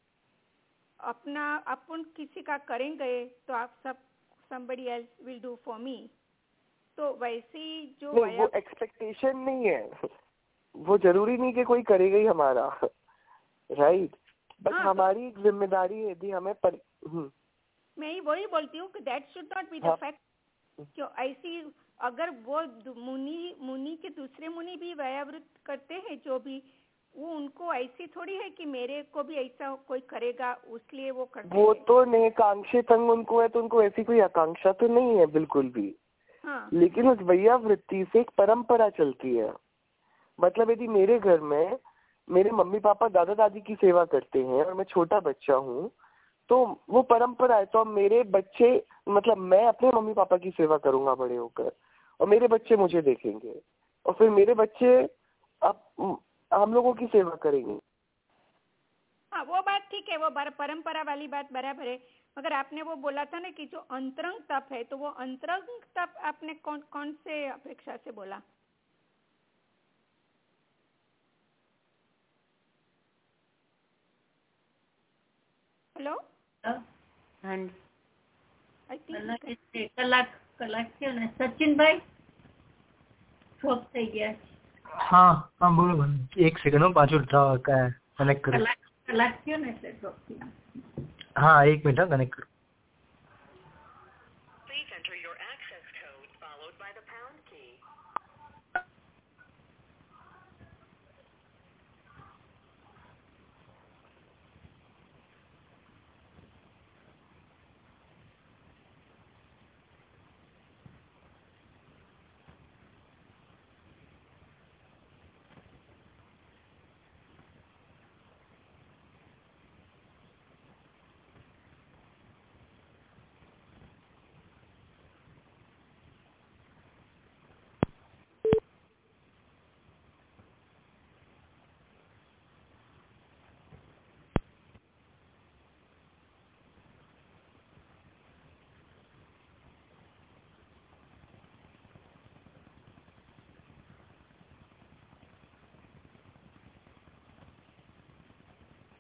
अपन किसी का करेंगे तो आप somebody else will do for me, तो वैसी जो नहीं, वो एक्सपेक्टेशन नहीं है, वो जरूरी नहीं कि कोई करेगा ही हमारा, राइट। बट हमारी एक जिम्मेदारी है यदि हमें मैं ही वही बोलती हूँ कि that should not be the fact. क्यों ऐसी, अगर वो मुनि के दूसरे मुनि भी व्यावृत करते हैं जो भी, वो उनको ऐसी थोड़ी है कि मेरे को भी ऐसा कोई करेगा उसलिए वो करते हैं। वो तो नेकांक्षित अंग उनको है, तो उनको ऐसी कोई आकांक्षा तो नहीं है बिल्कुल भी। लेकिन उस वैयावृत्ति से एक परंपरा चलती है। मतलब यदि मेरे घर में मेरे मम्मी पापा दादा दादी की सेवा करते हैं और मैं छोटा बच्चा हूँ, तो वो परंपरा है। तो अब मेरे बच्चे, मतलब मैं अपने मम्मी पापा की सेवा करूंगा बड़े होकर, और मेरे बच्चे मुझे देखेंगे, और फिर मेरे बच्चे अब हम लोगों की सेवा करेंगे। हाँ, वो बात ठीक है, वो परंपरा वाली बात बराबर है। मगर आपने वो बोला था ना कि जो अंतरंग तप है, तो वो अंतरंग तप आपने कौन से अपेक्षा से बोला? हेलो, કલાક થયો ને સચિનભાઈ શોપ થઈ ગયા। हाँ हाँ बोलो बोलो, एक सेकंड हो, पाँच मिनट कनेक्ट करो। કલાક થયો ને એટલે શોપ થઈ। हाँ एक मिनट कनेक्ट करो।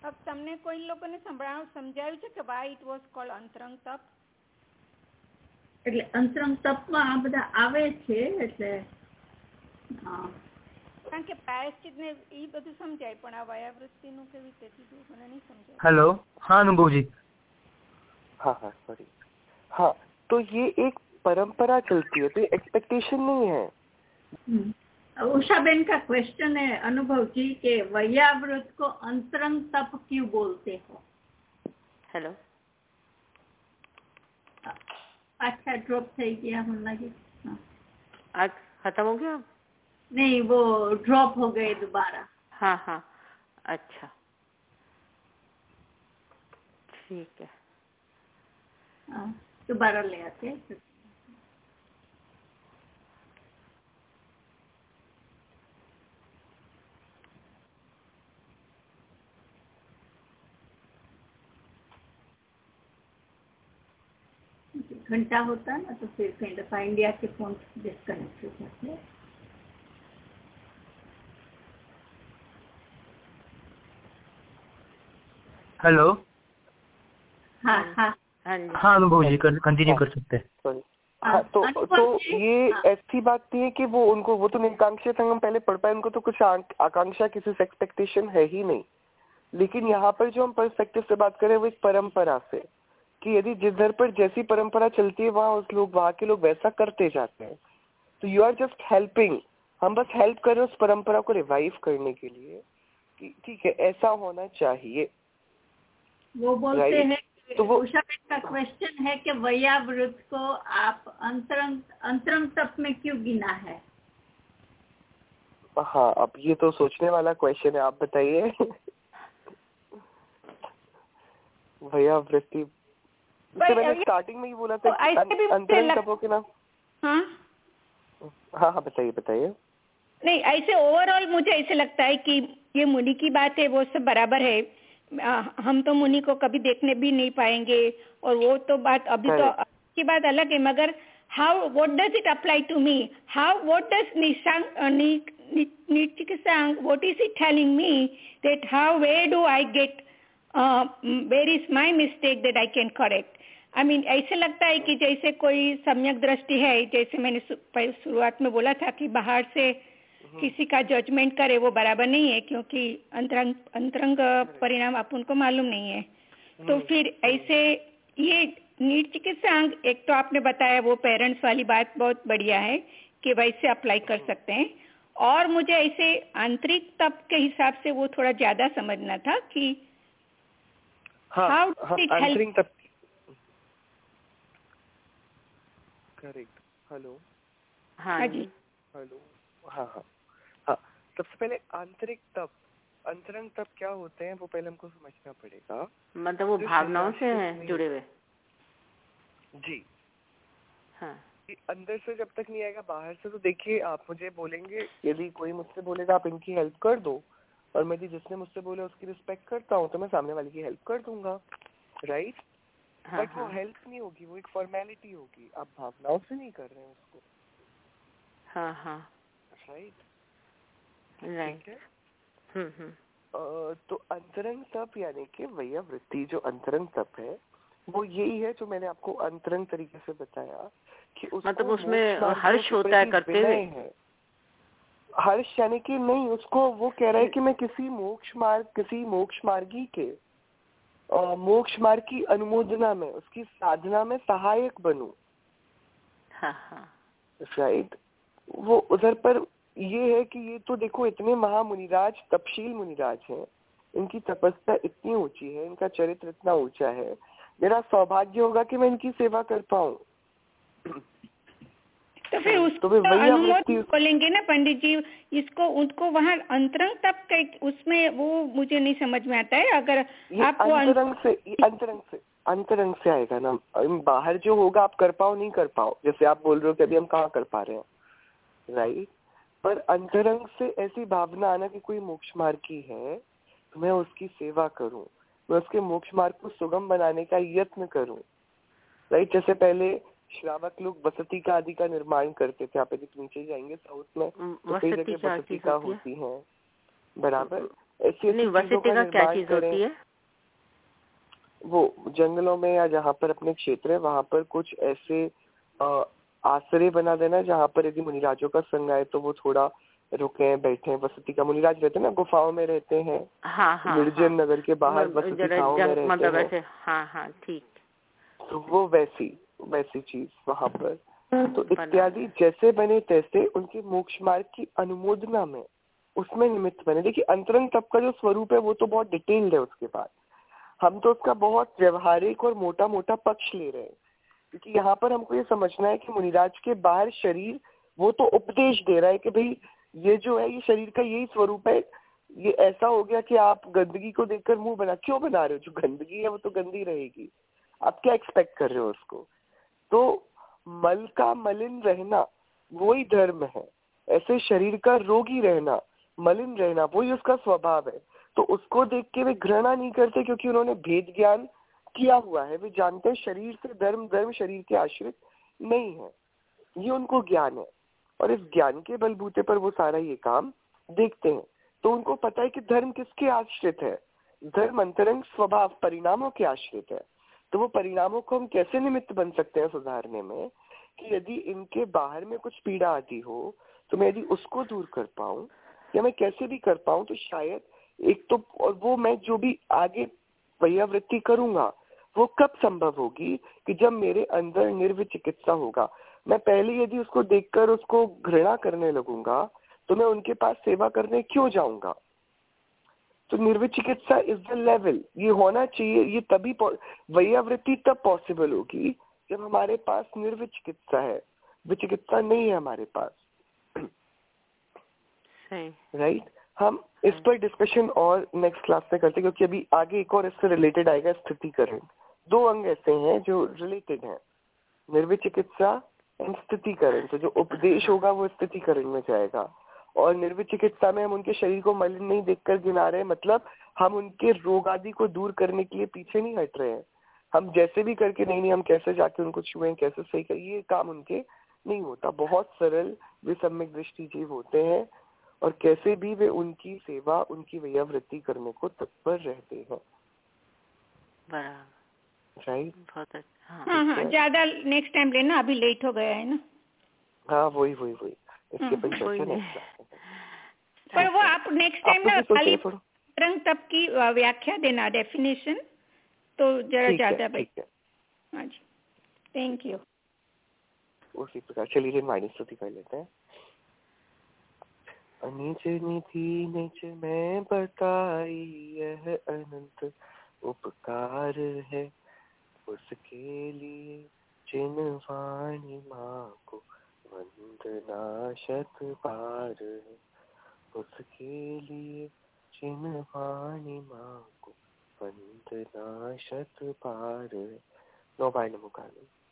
તમને કોઈ લોકોને સમજાવ્યું છે કે why it was called અંતરંગ તપ? એટલે અંતરંગ તપમાં આ બધા આવે છે એટલે કારણ કે પ્રાયશ્ચિત ને એ બધું સમજાય પણ આ વયાવૃત્તિનું કેવી રીતે કીધું મને નહીં સમજાય. हेलो, हाँ अनुभव जी. हाँ हाँ सॉरी. हाँ तो ये एक परंपरा चलती है, तो एक्सपेक्टेशन नहीं है. उषाबेन का क्वेश्चन है अनुभव जी के वयावृत को अंतरंग तप क्यों बोलते हो? हेलो, अच्छा ड्रॉप થઈ ગયા हम लगे. आज खत्म हो गया? नहीं वो ड्रॉप हो गए दोबारा. हाँ हाँ अच्छा ठीक है. दोबारा ले आते. घंटा होता है ना तो फिर कहीं दफा इंडिया के फोन डिस्कनेक्ट हो जाते हैं. हेलो. हाँ हाँ हाँ अनुभव जी कंटिन्यू कर सकते हैं. हाँ तो ये ऐसी बात नहीं है कि वो उनको वो तो निकांक्षा संगम पहले पढ़ पाए, उनको तो कुछ आकांक्षा किसी से एक्सपेक्टेशन है ही नहीं. लेकिन यहाँ पर जो हम पर्सपेक्टिव से बात करें वो एक परंपरा से, कि यदि जिस घर पर जैसी परंपरा चलती है वहाँ के लोग वैसा करते जाते हैं. तो यू आर जस्ट हेल्पिंग, हम बस हेल्प कर रहे हैं उस परंपरा को रिवाइव करने के लिए कि ठीक है ऐसा होना चाहिए. वो बोलते हैं तो वो उषाबेन का क्वेश्चन है कि वयावृत को आप अंतरंग तप में क्यों गिना है? हाँ अब ये तो सोचने वाला क्वेश्चन है, आप बताइए. वयावृत्ति मैंने स्टार्टिंग में ही बोला था अंतरंग तपों के नाम. हाँ हाँ बताइए बताइए. नहीं ऐसे ओवरऑल मुझे ऐसे लगता है कि ये मुनि की बात है वो सब बराबर है. हम तो मुनि को कभी देखने भी नहीं पाएंगे और वो तो बात अभी तो की बात अलग है. मगर how what does it apply to me? How what does निचिकित्सांग what is it telling me that how where do I get where is my mistake that I can correct? I mean ऐसे लगता है कि जैसे कोई सम्यक दृष्टि है, जैसे मैंने शुरुआत में बोला था कि बाहर से किसी का जजमेंट करे वो बराबर नहीं है क्योंकि अंतरंग परिणाम अपन को मालूम नहीं है. तो फिर ऐसे ये नीट चिकित्सांग एक तो आपने बताया वो पेरेंट्स वाली बात बहुत बढ़िया है कि वैसे अप्लाई कर सकते हैं. और मुझे ऐसे आंतरिक तप के हिसाब से वो थोड़ा ज्यादा समझना था कि how do it help. Correct. Hello. हाँ जी. हेलो. हाँ हाँ हाँ. सबसे पहले आंतरिक तप अंतरंग तप क्या होते हैं वो पहले हमको समझना पड़ेगा. मतलब वो भावनाओं से हैं जुड़े हुए. जी हाँ. अंदर से जब तक नहीं आएगा बाहर से. तो देखिए आप मुझे बोलेंगे, यदि कोई मुझसे बोलेगा आप इनकी हेल्प कर दो और मैं जिसने मुझसे बोला उसकी रिस्पेक्ट करता हूँ तो मैं सामने वाले की हेल्प कर दूंगा. राइट. बट वो हेल्प नहीं होगी, वो एक फॉर्मेलिटी होगी. आप भावनाओं से नहीं कर रहे हैं उसको. हाँ हाँ राइट. राइट. तो अंतरंग तप यानी कि वयावृत्ति जो अंतरंग तप है वो यही है जो मैंने आपको अंतरंग तरीके से बताया कि मतलब उसमें हर्ष होता है करते हुए. हर्ष यानी कि नहीं, उसको वो कह रहा है कि मैं किसी मोक्ष मार्गी के मोक्ष मार्ग की अनुमोदना में उसकी साधना में सहायक बनूं. हाँ हाँ. राइट. वो उधर पर ये है कि ये तो देखो इतने महामुनिराज तपशील मुनिराज हैं, इनकी तपस्या इतनी ऊंची है, इनका चरित्र इतना ऊंचा है, मेरा सौभाग्य होगा कि मैं इनकी सेवा कर पाऊं. तो फिर उसको अनुमोदन बोलेंगे ना पंडित जी. इसको उनको वहाँ अंतरंग तप के उसमें वो मुझे नहीं समझ में आता है. अगर आपको अंतरंग से आएगा ना. बाहर जो होगा आप कर पाओ नहीं कर पाओ, जैसे आप बोल रहे हो कि अभी हम कहाँ कर पा रहे हैं. राइट. पर अंतरंग से ऐसी भावना आना कि कोई मोक्ष मार्ग की है तो मैं उसकी सेवा करूं, मैं उसके मोक्ष मार्ग को सुगम बनाने का यत्न करूं. राइट. जैसे पहले श्रावक लोग बसती का आदि का निर्माण करते थे. आप यदि नीचे जाएंगे साउथ में तो कई जगह बसती का होती है. बराबर. ऐसी नहीं, वसति का क्या चीज होती है? वो जंगलों में या जहाँ पर अपने क्षेत्र है वहाँ पर कुछ ऐसे आश्रय बना देना जहाँ पर यदि मुनिराजों का संग आए तो वो थोड़ा रुके बैठे। वसति का मुनिराज रहते हैं ना, गुफाओं में रहते हैं। हाँ, निर्जन नगर के बाहर वसति गाँव में रहते हैं। हाँ, ठीक। तो वो वैसी चीज वहाँ पर तो इत्यादि जैसे बने तैसे उनके मोक्ष मार्ग की अनुमोदना में उसमें निमित्त बने। देखिए अंतरंग तप का जो स्वरूप है वो तो बहुत डिटेल्ड है। उसके बाद हम तो उसका बहुत व्यवहारिक और मोटा मोटा पक्ष ले रहे हैं, क्योंकि यहाँ पर हमको ये समझना है कि मुनिराज के बाहर शरीर वो तो उपदेश दे रहा है कि भाई ये जो है ये शरीर का यही स्वरूप है। ये ऐसा हो गया कि आप गंदगी को देखकर मुंह क्यों बना रहे हो? जो गंदगी है वो तो गंदी रहेगी, आप क्या एक्सपेक्ट कर रहे हो उसको? तो मल का मलिन रहना वही धर्म है। ऐसे शरीर का रोगी रहना, मलिन रहना वही उसका स्वभाव है। तो उसको देख के वे घृणा नहीं करते, क्योंकि उन्होंने भेद ज्ञान किया हुआ है। वे जानते हैं शरीर से धर्म, धर्म शरीर के आश्रित नहीं है, ये उनको ज्ञान है। और इस ज्ञान के बलबूते पर वो सारा ये काम देखते हैं। तो उनको पता है कि धर्म किसके आश्रित है? धर्म अंतरंग स्वभाव परिणामों के आश्रित है। तो वो परिणामों को हम कैसे निमित्त बन सकते हैं सुधारने में, कि यदि इनके बाहर में कुछ पीड़ा आती हो तो मैं यदि उसको दूर कर पाऊं या मैं कैसे भी कर पाऊं तो शायद एक तो, और वो मैं जो भी आगे वैयावृत्ति करूंगा वो कब संभव होगी कि जब मेरे अंदर निर्विचिकित्सा होगा। मैं पहले यदि उसको देखकर उसको घृणा करने लगूंगा तो मैं उनके पास सेवा करने क्यों जाऊंगा? तो निर्विचिकित्सा इज द लेवल, ये होना चाहिए। ये तभी वैयावृत्ति तब पॉसिबल होगी जब हमारे पास निर्विचिकित्सा है, विचिकित्सा नहीं है हमारे पास। राइट हम इस पर डिस्कशन और नेक्स्ट क्लास में करते हैं, क्योंकि अभी आगे एक और इससे रिलेटेड आएगा स्थितिकरण। 2 अंग ऐसे हैं जो रिलेटेड हैं, निर्विचिकित्सा एंड स्थितिकरण। तो जो उपदेश होगा वो स्थितिकरण में जाएगा। और निर्विचिकित्सा में हम उनके शरीर को मलिन नहीं देखकर गिना रहे हैं, मतलब हम उनके रोग आदि को दूर करने के लिए पीछे नहीं हट रहे हैं। हम जैसे भी करके नहीं हम कैसे जाके उनको छुएं, कैसे सही करें, ये काम उनके नहीं होता। बहुत सरल वे सम्यक दृष्टि जीव होते हैं और कैसे भी वे उनकी सेवा, उनकी वैयावृत्ति करने को तत्पर रहते हैं। राइट, बहुत अच्छा। हाँ, ज्यादा नेक्स्ट टाइम लेना, अभी लेट हो गया है ना। हाँ वही इसके पर चर्चा नेक्स्ट क्लास। पर वो आप नेक्स्ट टाइम ना खाली रंग तप की व्याख्या देना, डेफिनेशन, तो जरा ज्यादा बेटर। हाँ जी, थैंक यू। उसी प्रकार चलिए वाणी स्तुति कर लेते हैं। अनिच निधि निच में बताई यह अनंत उपकार है, उसके लिए चिन्हवाणी माँ को वंदना शत बार है। उसके लिए चिन्हवाणी माँ को वंदना शत बार है। 9 बार नमो काली।